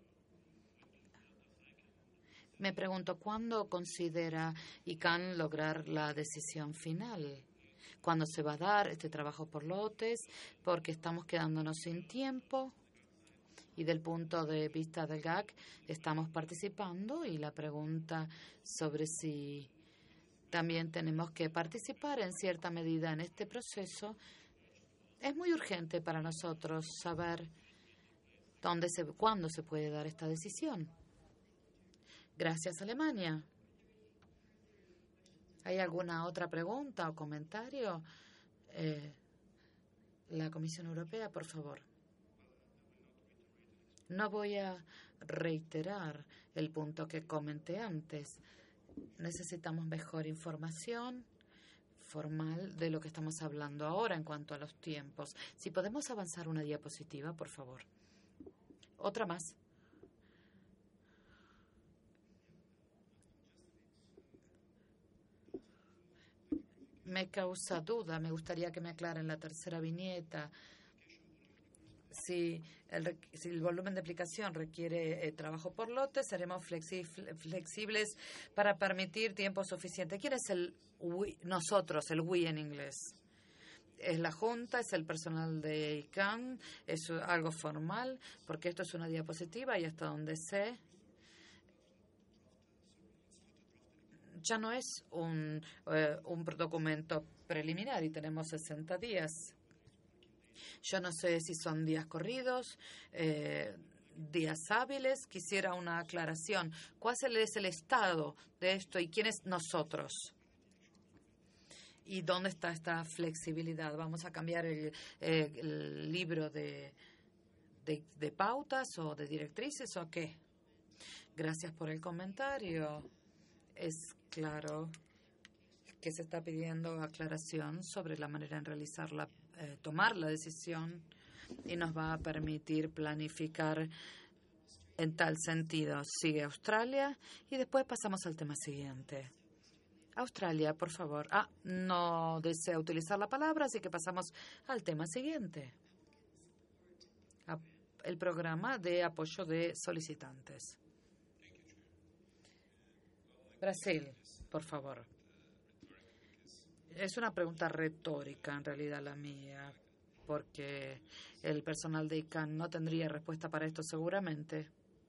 Me pregunto, ¿cuándo considera I C A N lograr la decisión final? ¿Cuándo se va a dar este trabajo por lotes? Porque estamos quedándonos sin tiempo y del punto de vista del G A C estamos participando, y la pregunta sobre si también tenemos que participar en cierta medida en este proceso, es muy urgente para nosotros saber dónde se, cuándo se puede dar esta decisión. Gracias, Alemania. ¿Hay alguna otra pregunta o comentario? Eh, la Comisión Europea, por favor. No voy a reiterar el punto que comenté antes. Necesitamos mejor información formal de lo que estamos hablando ahora en cuanto a los tiempos. Si podemos avanzar una diapositiva, por favor. Otra más. Me causa duda, me gustaría que me aclaren la tercera viñeta. Si el, si el volumen de aplicación requiere eh, trabajo por lote, seremos flexi flexibles para permitir tiempo suficiente. ¿Quién es el we? Nosotros, el we en inglés? ¿Es la Junta? ¿Es el personal de I C A N? ¿Es algo formal? Porque esto es una diapositiva y hasta donde sé, ya no es un, eh, un documento preliminar y tenemos sesenta días. Yo no sé si son días corridos, eh, días hábiles. Quisiera una aclaración. ¿Cuál es el estado de esto y quién es nosotros? ¿Y dónde está esta flexibilidad? ¿Vamos a cambiar el, eh, el libro de, de, de pautas o de directrices o qué? Gracias por el comentario. Es claro que se está pidiendo aclaración sobre la manera en realizar la, eh, tomar la decisión y nos va a permitir planificar en tal sentido. Sigue Australia y después pasamos al tema siguiente. Australia, por favor. Ah, no desea utilizar la palabra, así que pasamos al tema siguiente. El programa de apoyo de solicitantes. Brasil, por favor. Es una pregunta retórica, en realidad, la mía, porque el personal de I C A N no tendría respuesta para esto seguramente.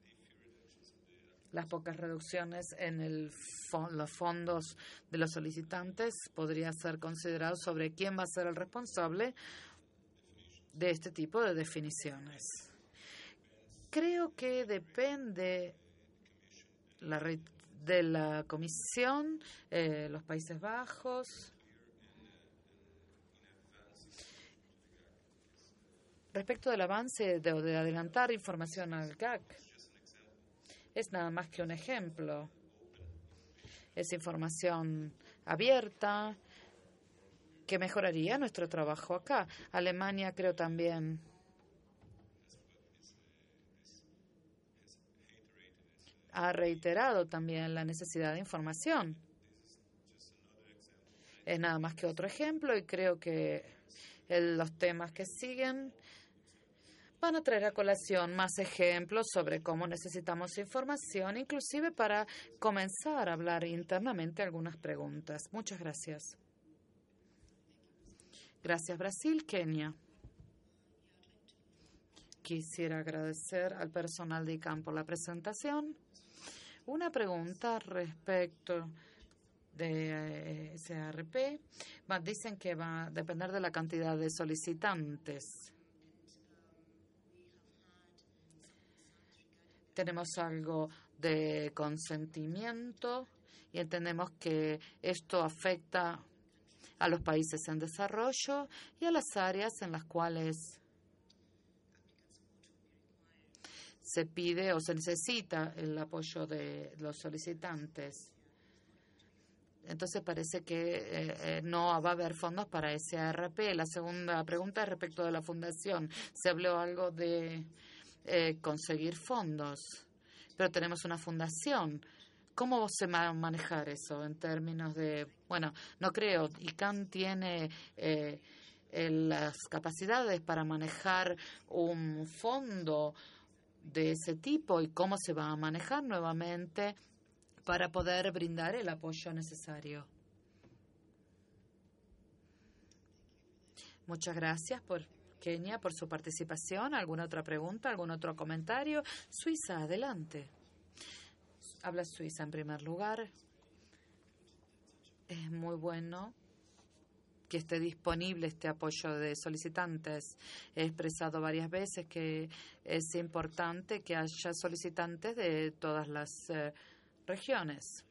Las pocas reducciones en el fo los fondos de los solicitantes podría ser considerado sobre quién va a ser el responsable de este tipo de definiciones. Creo que depende la de la Comisión, eh, los Países Bajos. Respecto del avance de, de adelantar información al G A C, es nada más que un ejemplo. Es información abierta que mejoraría nuestro trabajo acá. Alemania, creo también, ha reiterado también la necesidad de información. Es nada más que otro ejemplo y creo que el, los temas que siguen van a traer a colación más ejemplos sobre cómo necesitamos información, inclusive para comenzar a hablar internamente algunas preguntas. Muchas gracias. Gracias, Brasil. Kenia. Quisiera agradecer al personal de I C A M por la presentación. Una pregunta respecto de S R P. Dicen que va a depender de la cantidad de solicitantes. Tenemos algo de consentimiento y entendemos que esto afecta a los países en desarrollo y a las áreas en las cuales se pide o se necesita el apoyo de los solicitantes. Entonces parece que eh, eh, no va a haber fondos para S R P. La segunda pregunta es respecto de la fundación. Se habló algo de eh, conseguir fondos, pero tenemos una fundación. ¿Cómo se va a manejar eso en términos de, bueno, no creo, I C A M tiene eh, el, las capacidades para manejar un fondo de ese tipo y cómo se va a manejar nuevamente para poder brindar el apoyo necesario? Muchas gracias por Kenia por su participación. ¿Alguna otra pregunta? ¿Algún otro comentario? Suiza, adelante. Habla Suiza en primer lugar. Es muy bueno que esté disponible este apoyo de solicitantes. He expresado varias veces que es importante que haya solicitantes de todas las eh, regiones.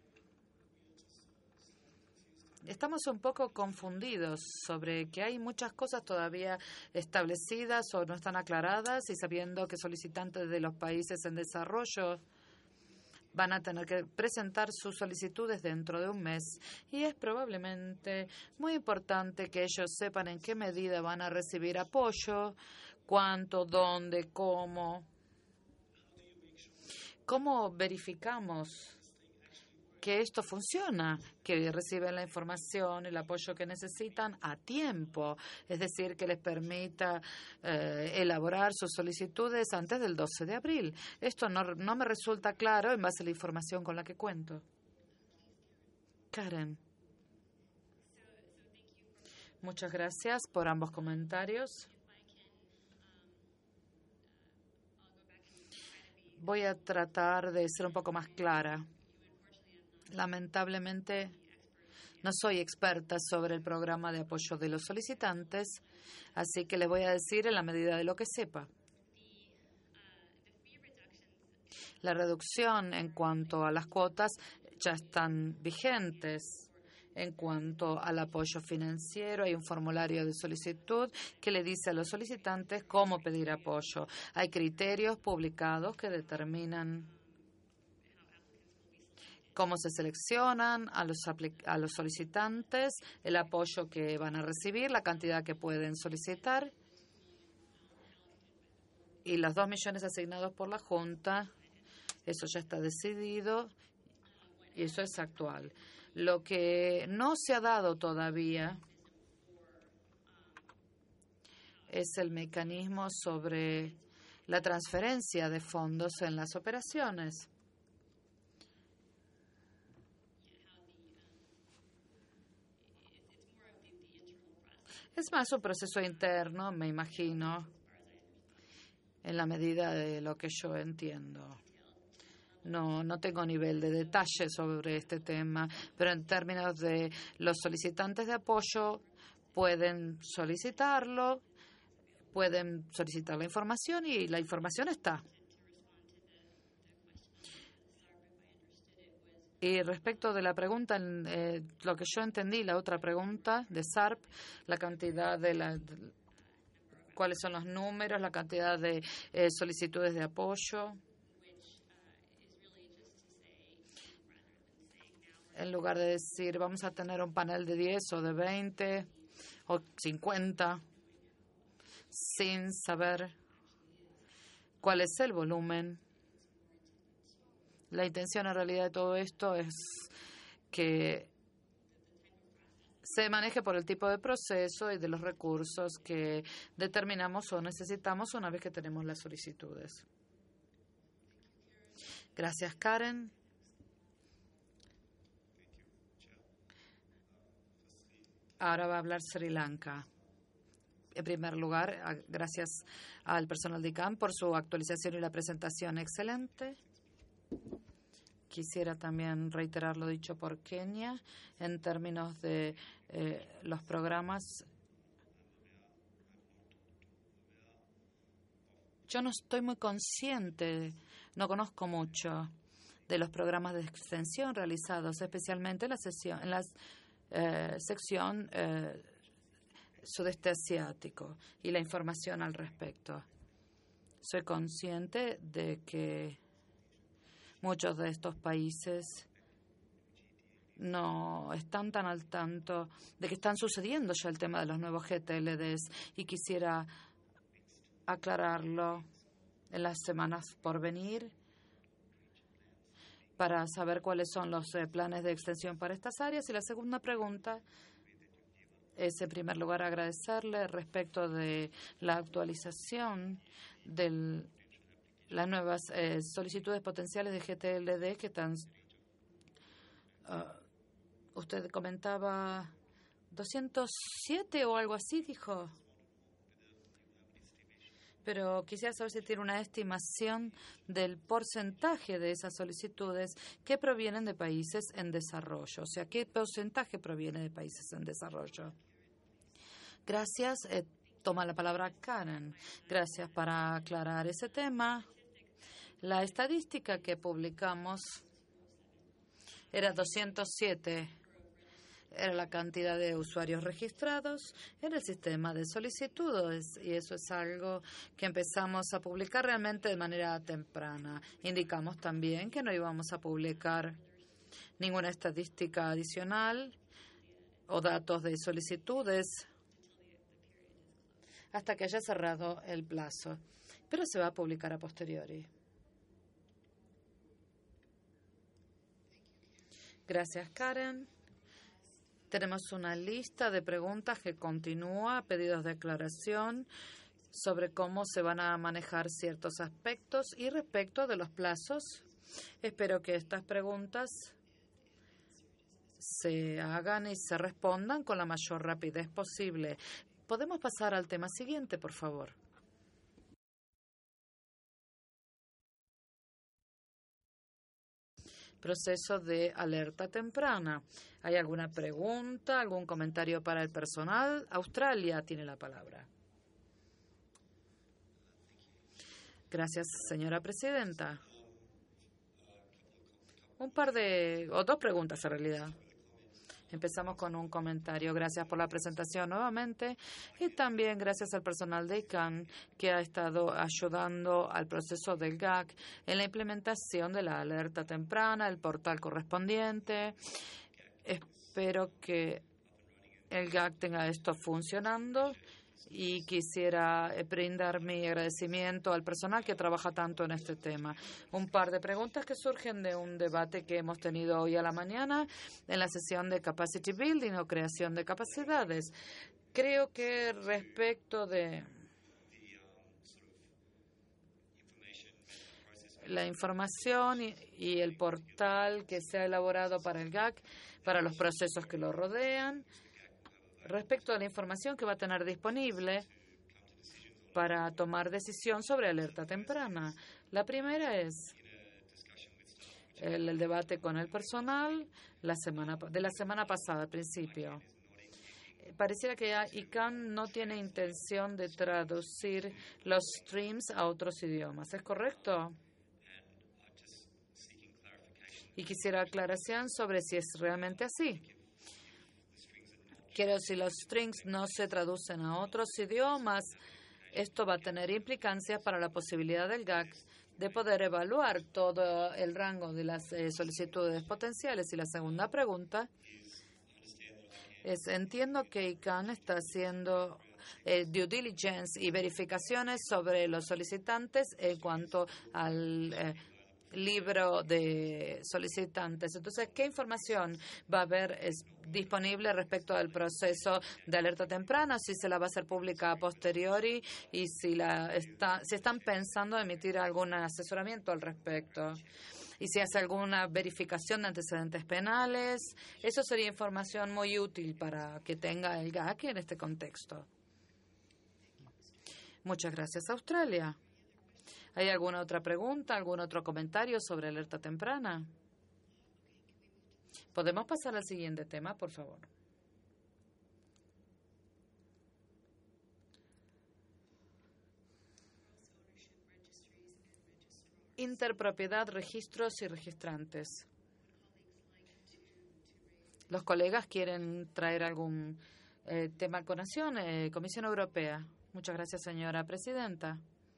Estamos un poco confundidos sobre que hay muchas cosas todavía establecidas o no están aclaradas, y sabiendo que solicitantes de los países en desarrollo van a tener que presentar sus solicitudes dentro de un mes, y es probablemente muy importante que ellos sepan en qué medida van a recibir apoyo, cuánto, dónde, cómo. ¿Cómo verificamos que esto funciona, que reciben la información, el apoyo que necesitan a tiempo? Es decir, que les permita eh, elaborar sus solicitudes antes del doce de abril. Esto no, no me resulta claro en base a la información con la que cuento. Karen. Muchas gracias por ambos comentarios. Voy a tratar de ser un poco más clara. Lamentablemente, no soy experta sobre el programa de apoyo de los solicitantes, así que le voy a decir en la medida de lo que sepa. La reducción en cuanto a las cuotas ya están vigentes. En cuanto al apoyo financiero, hay un formulario de solicitud que le dice a los solicitantes cómo pedir apoyo. Hay criterios publicados que determinan cómo se seleccionan a los, a los solicitantes, el apoyo que van a recibir, la cantidad que pueden solicitar, y los dos millones asignados por la Junta. Eso ya está decidido y eso es actual. Lo que no se ha dado todavía es el mecanismo sobre la transferencia de fondos en las operaciones. Es más un proceso interno, me imagino, en la medida de lo que yo entiendo. No, no tengo nivel de detalle sobre este tema, pero en términos de los solicitantes de apoyo, pueden solicitarlo, pueden solicitar la información y la información está. Y respecto de la pregunta, eh, lo que yo entendí, la otra pregunta de S A R P, la cantidad de la, de, cuáles son los números, la cantidad de eh, solicitudes de apoyo. En lugar de decir vamos a tener un panel de diez o de veinte o cincuenta, sin saber cuál es el volumen. La intención en realidad de todo esto es que se maneje por el tipo de proceso y de los recursos que determinamos o necesitamos una vez que tenemos las solicitudes. Gracias, Karen. Ahora va a hablar Sri Lanka. En primer lugar, gracias al personal de I C A N por su actualización y la presentación excelente. Quisiera también reiterar lo dicho por Kenia en términos de eh, los programas. Yo no estoy muy consciente, no conozco mucho de los programas de extensión realizados, especialmente en la, sesión, en la eh, sección eh, sudeste asiático y la información al respecto. Soy consciente de que muchos de estos países no están tan al tanto de que están sucediendo ya el tema de los nuevos G T L Ds y quisiera aclararlo en las semanas por venir para saber cuáles son los eh, planes de extensión para estas áreas. Y la segunda pregunta es, en primer lugar, agradecerle respecto de la actualización de las nuevas eh, solicitudes potenciales de G T L D que están. Uh, usted comentaba doscientos siete o algo así, dijo. Pero quisiera saber si tiene una estimación del porcentaje de esas solicitudes que provienen de países en desarrollo. O sea, ¿qué porcentaje proviene de países en desarrollo? Gracias. Eh, toma la palabra Karen. Gracias para aclarar ese tema. La estadística que publicamos era doscientos siete. Era la cantidad de usuarios registrados en el sistema de solicitudes, y eso es algo que empezamos a publicar realmente de manera temprana. Indicamos también que no íbamos a publicar ninguna estadística adicional o datos de solicitudes hasta que haya cerrado el plazo, pero se va a publicar a posteriori. Gracias, Karen. Tenemos una lista de preguntas que continúa, pedidos de aclaración sobre cómo se van a manejar ciertos aspectos y respecto de los plazos. Espero que estas preguntas se hagan y se respondan con la mayor rapidez posible. ¿Podemos pasar al tema siguiente, por favor? Proceso de alerta temprana. ¿Hay alguna pregunta, algún comentario para el personal? Australia tiene la palabra. Gracias, señora presidenta. Un par de, o dos preguntas en realidad. Empezamos con un comentario. Gracias por la presentación nuevamente y también gracias al personal de I C A N que ha estado ayudando al proceso del G A C en la implementación de la alerta temprana, el portal correspondiente. Espero que el G A C tenga esto funcionando y quisiera brindar mi agradecimiento al personal que trabaja tanto en este tema. Un par de preguntas que surgen de un debate que hemos tenido hoy a la mañana en la sesión de Capacity Building o creación de capacidades. Creo que respecto de la información y, y el portal que se ha elaborado para el G A C, para los procesos que lo rodean, respecto a la información que va a tener disponible para tomar decisión sobre alerta temprana. La primera es el, el debate con el personal la semana, de la semana pasada, al principio. Pareciera que I C A N no tiene intención de traducir los streams a otros idiomas. ¿Es correcto? Y quisiera aclaración sobre si es realmente así. Quiero, si los strings no se traducen a otros idiomas, esto va a tener implicancias para la posibilidad del G A C de poder evaluar todo el rango de las eh, solicitudes potenciales. Y la segunda pregunta es, entiendo que I C A N está haciendo eh, due diligence y verificaciones sobre los solicitantes en cuanto al eh, libro de solicitantes. Entonces, ¿qué información va a haber es disponible respecto al proceso de alerta temprana? Si se la va a hacer pública a posteriori y si, la está, si están pensando emitir algún asesoramiento al respecto. Y si hace alguna verificación de antecedentes penales. Eso sería información muy útil para que tenga el G A C en este contexto. Muchas gracias, Australia. ¿Hay alguna otra pregunta, algún otro comentario sobre alerta temprana? ¿Podemos pasar al siguiente tema, por favor? Interpropiedad, registros y registrantes. ¿Los colegas quieren traer algún eh, tema a colación? Eh, Comisión Europea. Muchas gracias, señora presidenta.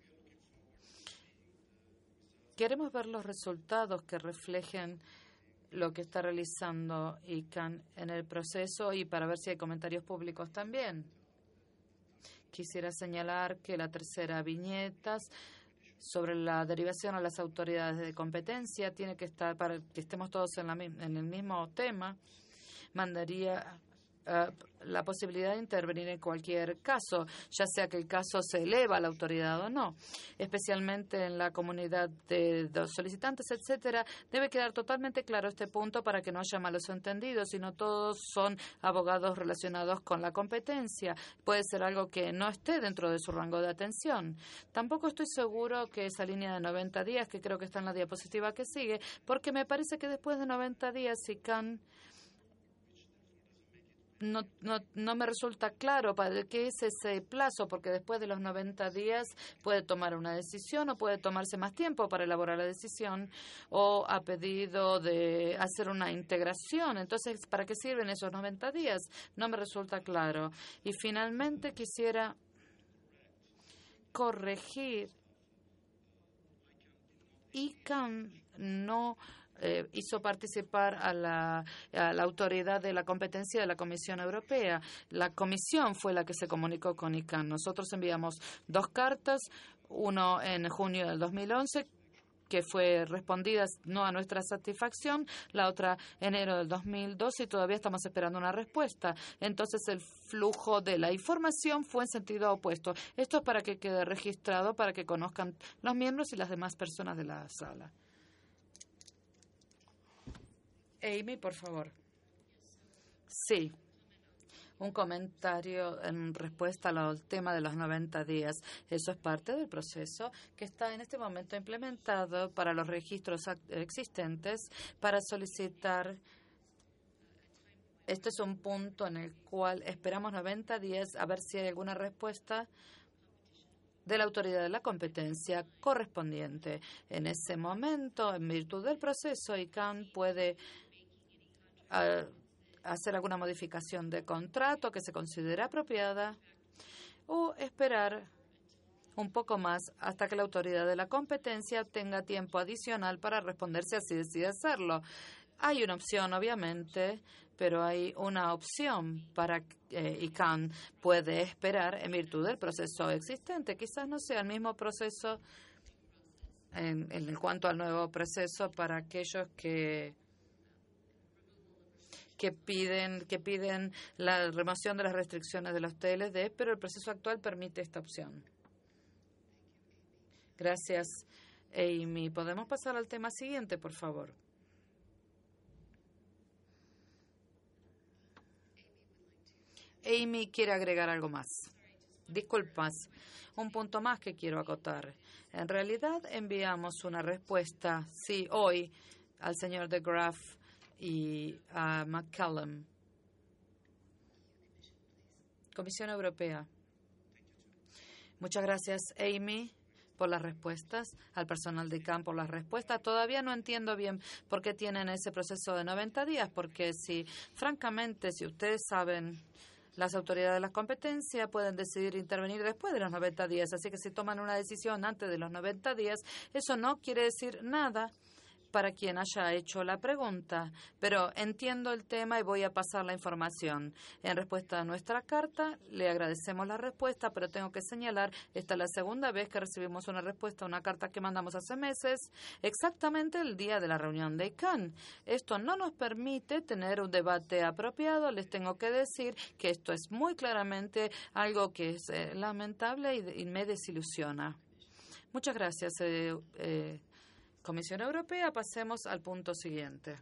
Queremos ver los resultados que reflejen lo que está realizando I C A N en el proceso y para ver si hay comentarios públicos también. Quisiera señalar que la tercera viñeta sobre la derivación a las autoridades de competencia tiene que estar, para que estemos todos en, la, en el mismo tema, mandaría Uh, la posibilidad de intervenir en cualquier caso, ya sea que el caso se eleva a la autoridad o no, especialmente en la comunidad de los solicitantes, etcétera. Debe quedar totalmente claro este punto para que no haya malos entendidos, y no todos son abogados relacionados con la competencia. Puede ser algo que no esté dentro de su rango de atención. Tampoco estoy seguro que esa línea de noventa días, que creo que está en la diapositiva que sigue, porque me parece que después de noventa días I C A N No, no, no me resulta claro para qué es ese plazo, porque después de los noventa días puede tomar una decisión o puede tomarse más tiempo para elaborar la decisión, o ha pedido de hacer una integración. Entonces, ¿para qué sirven esos noventa días? No me resulta claro. Y finalmente quisiera corregir. I C A N no Eh, hizo participar a la, a la autoridad de la competencia de la Comisión Europea. La Comisión fue la que se comunicó con I C A N. Nosotros enviamos dos cartas, uno en junio del dos mil once, que fue respondida no a nuestra satisfacción, la otra enero del dos mil doce, y todavía estamos esperando una respuesta. Entonces, el flujo de la información fue en sentido opuesto. Esto es para que quede registrado, para que conozcan los miembros y las demás personas de la sala. Amy, por favor. Sí. Un comentario en respuesta al tema de los noventa días. Eso es parte del proceso que está en este momento implementado para los registros existentes para solicitar. Este es un punto en el cual esperamos noventa días a ver si hay alguna respuesta de la autoridad de la competencia correspondiente. En ese momento, en virtud del proceso, I C A N puede Uh, hacer alguna modificación de contrato que se considere apropiada, o esperar un poco más hasta que la autoridad de la competencia tenga tiempo adicional para responder si así decide hacerlo. Hay una opción, obviamente, pero hay una opción para que eh, I C A N puede esperar en virtud del proceso existente. Quizás no sea el mismo proceso en, en cuanto al nuevo proceso para aquellos que que piden que piden la remoción de las restricciones de los T L D, pero el proceso actual permite esta opción. Gracias, Amy. ¿Podemos pasar al tema siguiente, por favor? Amy quiere agregar algo más. Disculpas, un punto más que quiero acotar. En realidad enviamos una respuesta, sí, hoy, al señor de Graaf y a McCallum. Comisión Europea. Muchas gracias, Amy, por las respuestas, al personal de campo por las respuestas. Todavía no entiendo bien por qué tienen ese proceso de noventa días, porque si, francamente, si ustedes saben, las autoridades de la competencia pueden decidir intervenir después de los noventa días. Así que si toman una decisión antes de los noventa días, eso no quiere decir nada, para quien haya hecho la pregunta, pero entiendo el tema y voy a pasar la información. En respuesta a nuestra carta, le agradecemos la respuesta, pero tengo que señalar, esta es la segunda vez que recibimos una respuesta a una carta que mandamos hace meses, exactamente el día de la reunión de I C A N. Esto no nos permite tener un debate apropiado. Les tengo que decir que esto es muy claramente algo que es eh, lamentable y, y me desilusiona. Muchas gracias, eh, eh, Comisión Europea. Pasemos al punto siguiente.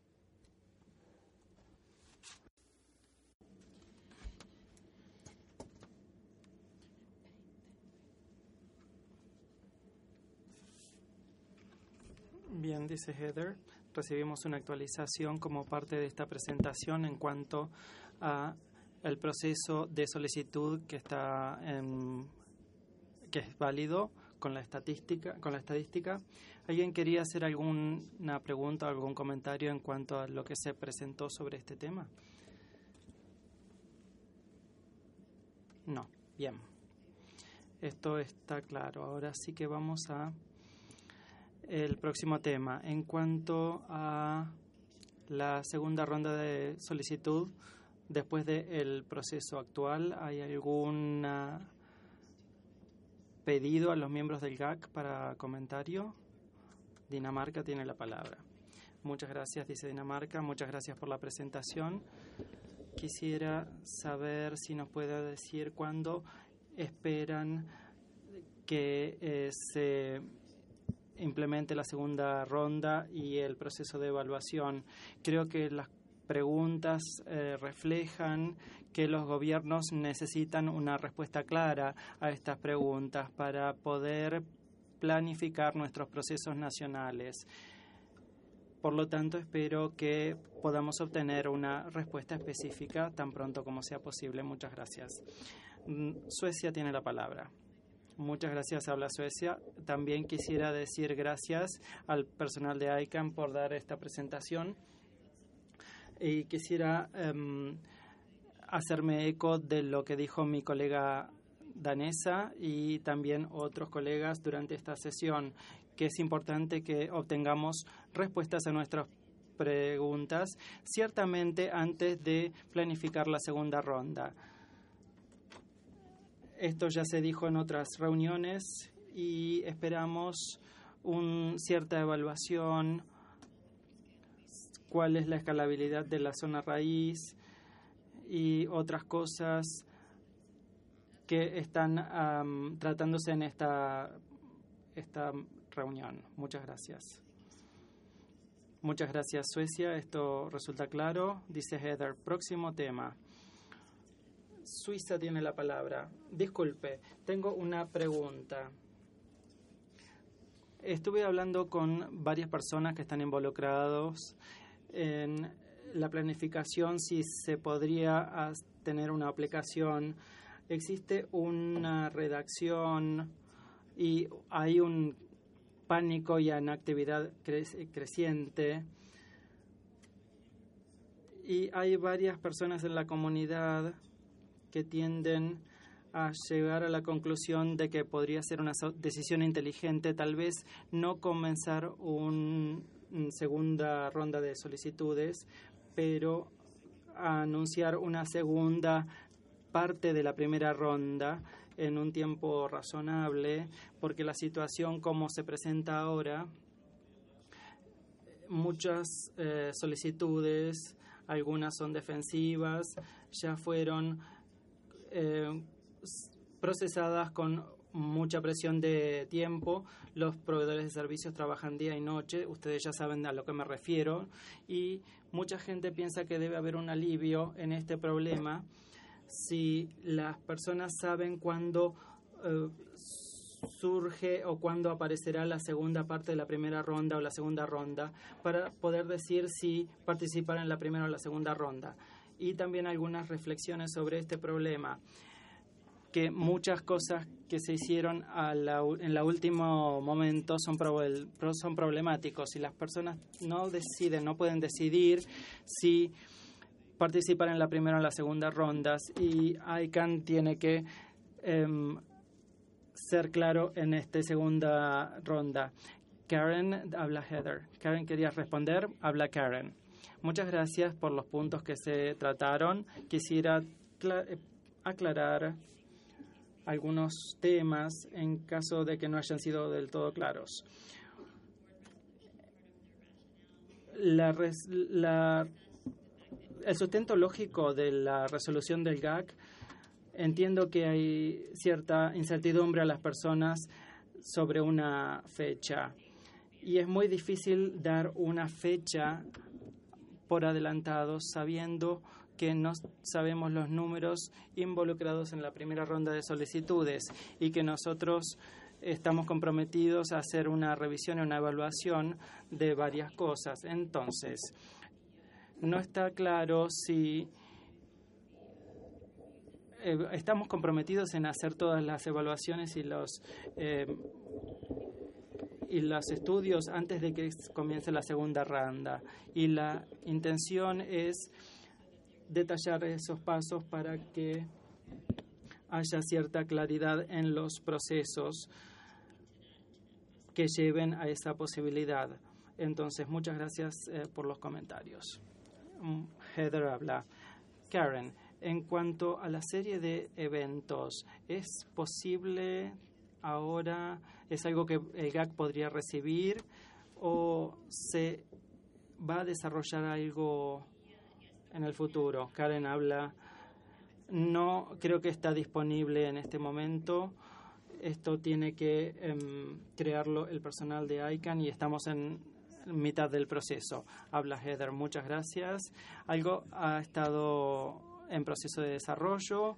Bien, dice Heather, recibimos una actualización como parte de esta presentación en cuanto a el proceso de solicitud que está en, que es válido con la estadística, con la estadística. ¿Alguien quería hacer alguna pregunta o algún comentario en cuanto a lo que se presentó sobre este tema? No, bien. Esto está claro. Ahora sí que vamos a el próximo tema. En cuanto a la segunda ronda de solicitud, después del proceso actual, ¿hay algún pedido a los miembros del G A C para comentario? Dinamarca tiene la palabra. Muchas gracias, dice Dinamarca. Muchas gracias por la presentación. Quisiera saber si nos puede decir cuándo esperan que eh, se implemente la segunda ronda y el proceso de evaluación. Creo que las preguntas eh, reflejan que los gobiernos necesitan una respuesta clara a estas preguntas para poder planificar nuestros procesos nacionales. Por lo tanto, espero que podamos obtener una respuesta específica tan pronto como sea posible. Muchas gracias. Suecia tiene la palabra. Muchas gracias, habla Suecia. También quisiera decir gracias al personal de I C A N por dar esta presentación. Y quisiera um, hacerme eco de lo que dijo mi colega danesa y también otros colegas durante esta sesión, que es importante que obtengamos respuestas a nuestras preguntas, ciertamente antes de planificar la segunda ronda. Esto ya se dijo en otras reuniones y esperamos una cierta evaluación, cuál es la escalabilidad de la zona raíz y otras cosas que están um, tratándose en esta, esta reunión. Muchas gracias. Muchas gracias, Suecia. Esto resulta claro. Dice Heather. Próximo tema. Suiza tiene la palabra. Disculpe, tengo una pregunta. Estuve hablando con varias personas que están involucrados en la planificación, si se podría tener una aplicación. Existe una redacción y hay un pánico y una actividad cre- creciente. Y hay varias personas en la comunidad que tienden a llegar a la conclusión de que podría ser una decisión inteligente, tal vez no comenzar una segunda ronda de solicitudes, pero anunciar una segunda parte de la primera ronda en un tiempo razonable, porque la situación como se presenta ahora, muchas eh, solicitudes, algunas son defensivas, ya fueron eh, procesadas con mucha presión de tiempo. Los proveedores de servicios trabajan día y noche, ustedes ya saben a lo que me refiero, y mucha gente piensa que debe haber un alivio en este problema si las personas saben cuándo eh, surge o cuándo aparecerá la segunda parte de la primera ronda o la segunda ronda, para poder decir si participar en la primera o la segunda ronda. Y también algunas reflexiones sobre este problema, que muchas cosas que se hicieron a la, en el último momento son, prob- son problemáticos y las personas no deciden, no pueden decidir si participar en la primera o la segunda rondas, y I C A N tiene que eh, ser claro en esta segunda ronda. Karen, habla Heather. Karen, ¿querías responder? Habla Karen. Muchas gracias por los puntos que se trataron. Quisiera aclarar algunos temas en caso de que no hayan sido del todo claros. La, res, la, el sustento lógico de la resolución del G A C, entiendo que hay cierta incertidumbre a las personas sobre una fecha y es muy difícil dar una fecha por adelantado sabiendo que no sabemos los números involucrados en la primera ronda de solicitudes y que nosotros estamos comprometidos a hacer una revisión y una evaluación de varias cosas. Entonces, no está claro si eh, estamos comprometidos en hacer todas las evaluaciones y los eh, y los estudios antes de que comience la segunda ronda. Y la intención es detallar esos pasos para que haya cierta claridad en los procesos que lleven a esa posibilidad. Entonces, muchas gracias eh, por los comentarios. Heather habla. Karen, en cuanto a la serie de eventos, ¿es posible ahora, es algo que el G A C podría recibir o se va a desarrollar algo en el futuro? Karen habla. No creo que está disponible en este momento. Esto tiene que um, crearlo el personal de I C A N y estamos en mitad del proceso. Habla Heather. Muchas gracias. Algo ha estado en proceso de desarrollo,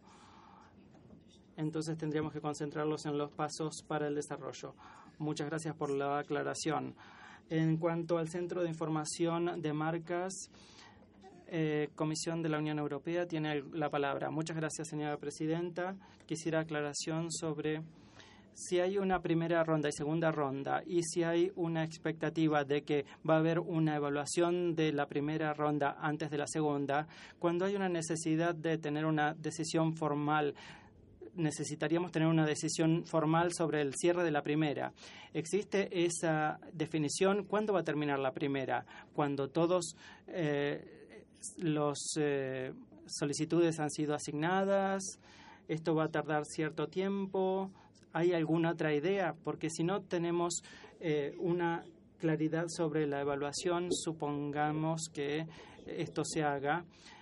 entonces tendríamos que concentrarlos en los pasos para el desarrollo. Muchas gracias por la aclaración. En cuanto al Centro de Información de Marcas, Eh, Comisión de la Unión Europea tiene la palabra. Muchas gracias, señora presidenta. Quisiera aclaración sobre si hay una primera ronda y segunda ronda y si hay una expectativa de que va a haber una evaluación de la primera ronda antes de la segunda. Cuando hay una necesidad de tener una decisión formal, necesitaríamos tener una decisión formal sobre el cierre de la primera. ¿Existe esa definición? ¿Cuándo va a terminar la primera? Cuando todos eh, los eh, solicitudes han sido asignadas, esto va a tardar cierto tiempo. ¿Hay alguna otra idea? Porque si no tenemos eh, una claridad sobre la evaluación, supongamos que esto se haga.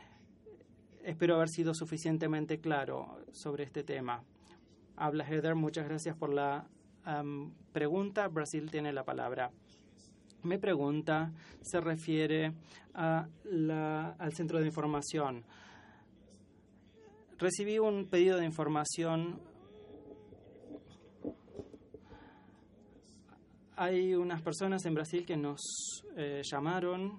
Espero haber sido suficientemente claro sobre este tema. Habla Heather. Muchas gracias por la um, pregunta. Brasil tiene la palabra. Mi pregunta se refiere a la, al centro de información. Recibí un pedido de información. Hay unas personas en Brasil que nos eh, llamaron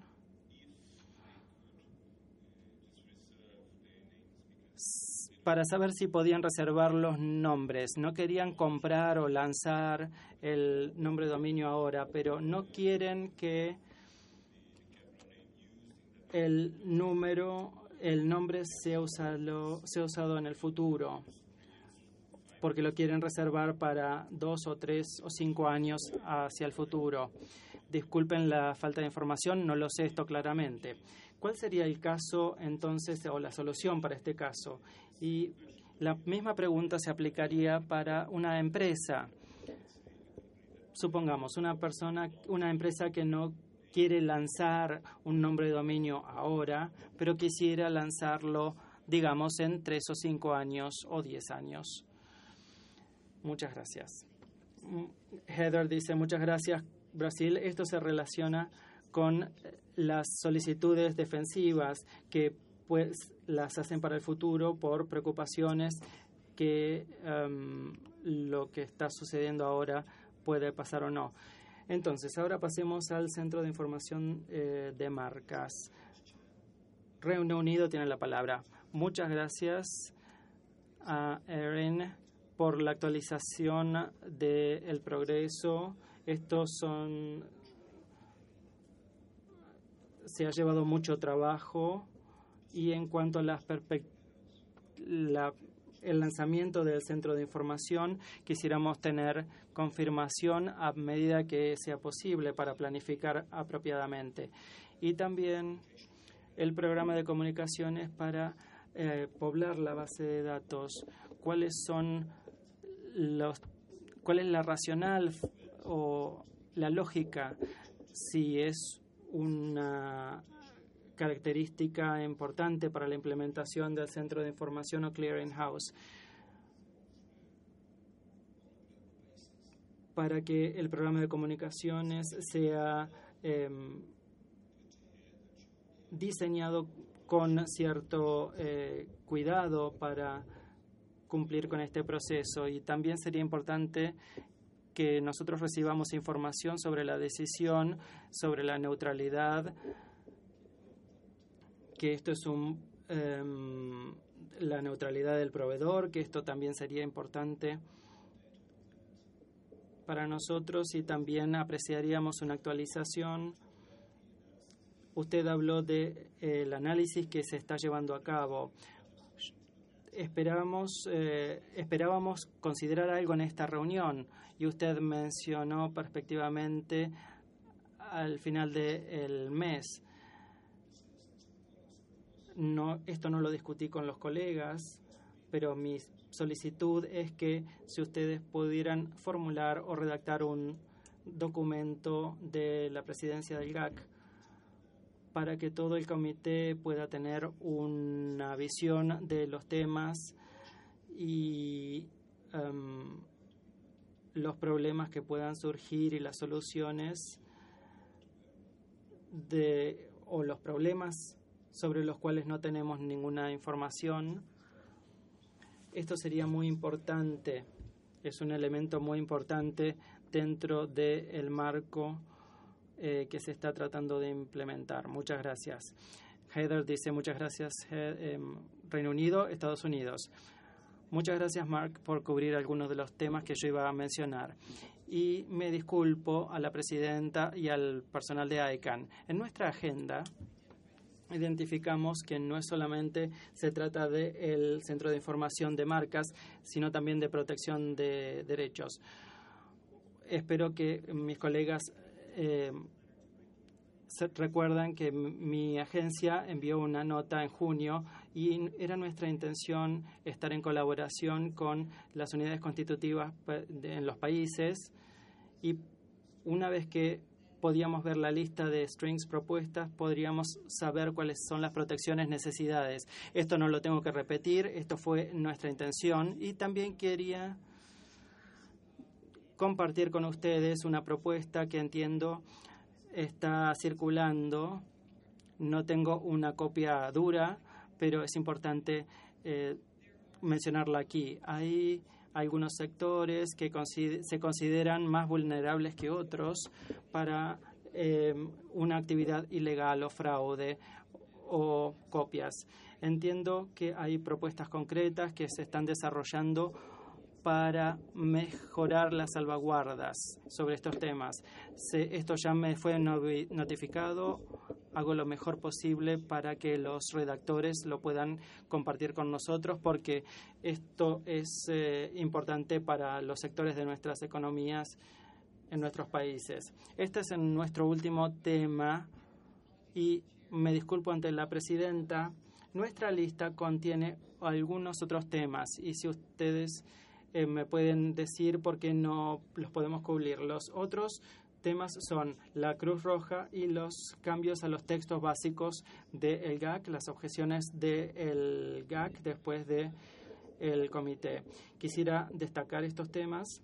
para saber si podían reservar los nombres. No querían comprar o lanzar el nombre de dominio ahora, pero no quieren que el número, el nombre sea usado, sea usado en el futuro, porque lo quieren reservar para dos o tres o cinco años hacia el futuro. Disculpen la falta de información, no lo sé esto claramente. ¿Cuál sería el caso entonces o la solución para este caso? Y la misma pregunta se aplicaría para una empresa. Supongamos una persona, una empresa que no quiere lanzar un nombre de dominio ahora, pero quisiera lanzarlo, digamos, en tres o cinco años o diez años. Muchas gracias. Heather dice, muchas gracias, Brasil. Esto se relaciona con las solicitudes defensivas que pues las hacen para el futuro por preocupaciones que um, lo que está sucediendo ahora puede pasar o no. Entonces, ahora pasemos al Centro de Información eh, de Marcas. Reino Unido tiene la palabra. Muchas gracias a Erin por la actualización del progreso. Estos son... Se ha llevado mucho trabajo y en cuanto a las perspectivas, la, el lanzamiento del centro de información, quisiéramos tener confirmación a medida que sea posible para planificar apropiadamente. Y también el programa de comunicaciones para eh, poblar la base de datos. ¿Cuáles son los, cuál es la racional o la lógica? Si es una característica importante para la implementación del centro de información o clearinghouse, para que el programa de comunicaciones sea eh, diseñado con cierto eh, cuidado para cumplir con este proceso. Y también sería importante que nosotros recibamos información sobre la decisión, sobre la neutralidad, que esto es un, eh, la neutralidad del proveedor, que esto también sería importante para nosotros, y también apreciaríamos una actualización. Usted habló del de, eh, análisis que se está llevando a cabo. Esperábamos, eh, esperábamos considerar algo en esta reunión, y usted mencionó perspectivamente al final del mes. No, esto no lo discutí con los colegas, pero mi solicitud es que si ustedes pudieran formular o redactar un documento de la presidencia del G A C para que todo el comité pueda tener una visión de los temas y um, los problemas que puedan surgir y las soluciones de o los problemas sobre los cuales no tenemos ninguna información. Esto sería muy importante, es un elemento muy importante dentro del marco eh, que se está tratando de implementar. Muchas gracias. Heather dice, muchas gracias, eh, Reino Unido, Estados Unidos. Muchas gracias, Mark, por cubrir algunos de los temas que yo iba a mencionar. Y me disculpo a la presidenta y al personal de I C A N. En nuestra agenda identificamos que no es solamente se trata del Centro de Información de Marcas, sino también de protección de derechos. Espero que mis colegas eh, se recuerdan que mi agencia envió una nota en junio y era nuestra intención estar en colaboración con las unidades constitutivas en los países, y una vez que podíamos ver la lista de strings propuestas, podríamos saber cuáles son las protecciones necesidades. Esto no lo tengo que repetir, esto fue nuestra intención, y también quería compartir con ustedes una propuesta que entiendo está circulando. No tengo una copia dura, pero es importante eh, mencionarla aquí. Hay algunos sectores que consider- se consideran más vulnerables que otros para eh, una actividad ilegal o fraude o copias. Entiendo que hay propuestas concretas que se están desarrollando para mejorar las salvaguardas sobre estos temas. Se, esto ya me fue novi- notificado. Hago lo mejor posible para que los redactores lo puedan compartir con nosotros, porque esto es eh, importante para los sectores de nuestras economías en nuestros países. Este es en nuestro último tema, y me disculpo ante la presidenta. Nuestra lista contiene algunos otros temas, y si ustedes eh, me pueden decir por qué no los podemos cubrir. Los otros temas son la Cruz Roja y los cambios a los textos básicos del G A C, las objeciones del G A C después del comité. Quisiera destacar estos temas.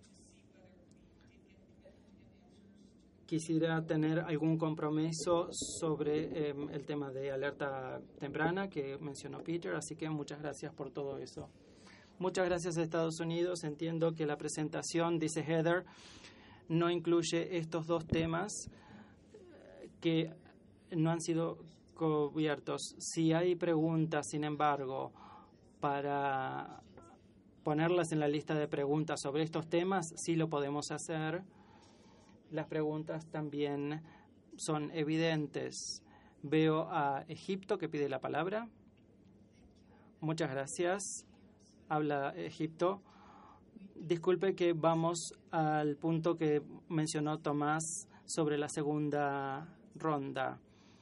Quisiera tener algún compromiso sobre eh, el tema de alerta temprana que mencionó Peter, así que muchas gracias por todo eso. Muchas gracias a Estados Unidos. Entiendo que la presentación, dice Heather, no incluye estos dos temas que no han sido cubiertos. Si hay preguntas, sin embargo, para ponerlas en la lista de preguntas sobre estos temas, sí lo podemos hacer. Las preguntas también son evidentes. Veo a Egipto que pide la palabra. Muchas gracias. habla Egipto. Disculpe que vamos al punto que mencionó Tomás sobre la segunda ronda.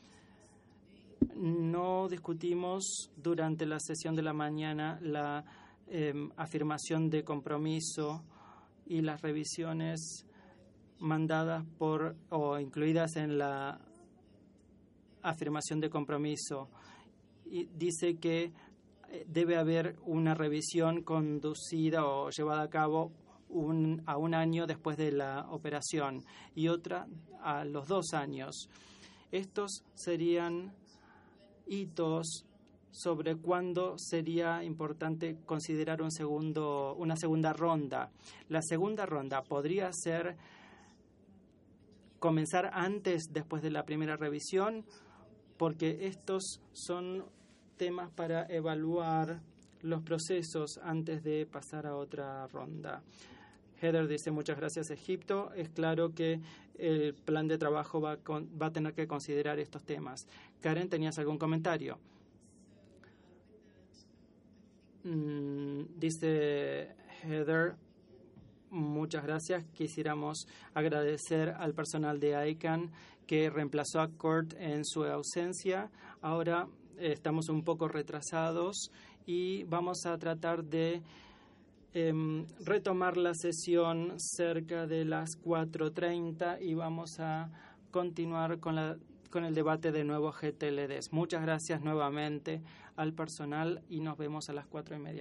No discutimos durante la sesión de la mañana la eh, afirmación de compromiso y las revisiones mandadas por o incluidas en la afirmación de compromiso. Y dice que debe haber una revisión conducida o llevada a cabo un, a un año después de la operación y otra a los dos años. Estos serían hitos sobre cuándo sería importante considerar un segundo, una segunda ronda. La segunda ronda podría ser comenzar antes, después de la primera revisión, porque estos son temas para evaluar los procesos antes de pasar a otra ronda. Heather dice, muchas gracias, Egipto. Es claro que el plan de trabajo va, con, va a tener que considerar estos temas. Karen, ¿tenías algún comentario? Mm, dice Heather, muchas gracias. Quisiéramos agradecer al personal de I C A N que reemplazó a Kurt en su ausencia. Ahora eh, estamos un poco retrasados y vamos a tratar de eh, retomar la sesión cerca de las cuatro treinta y vamos a continuar con, la, con el debate de nuevos G T L Ds. Muchas gracias nuevamente al personal y nos vemos a las cuatro y media.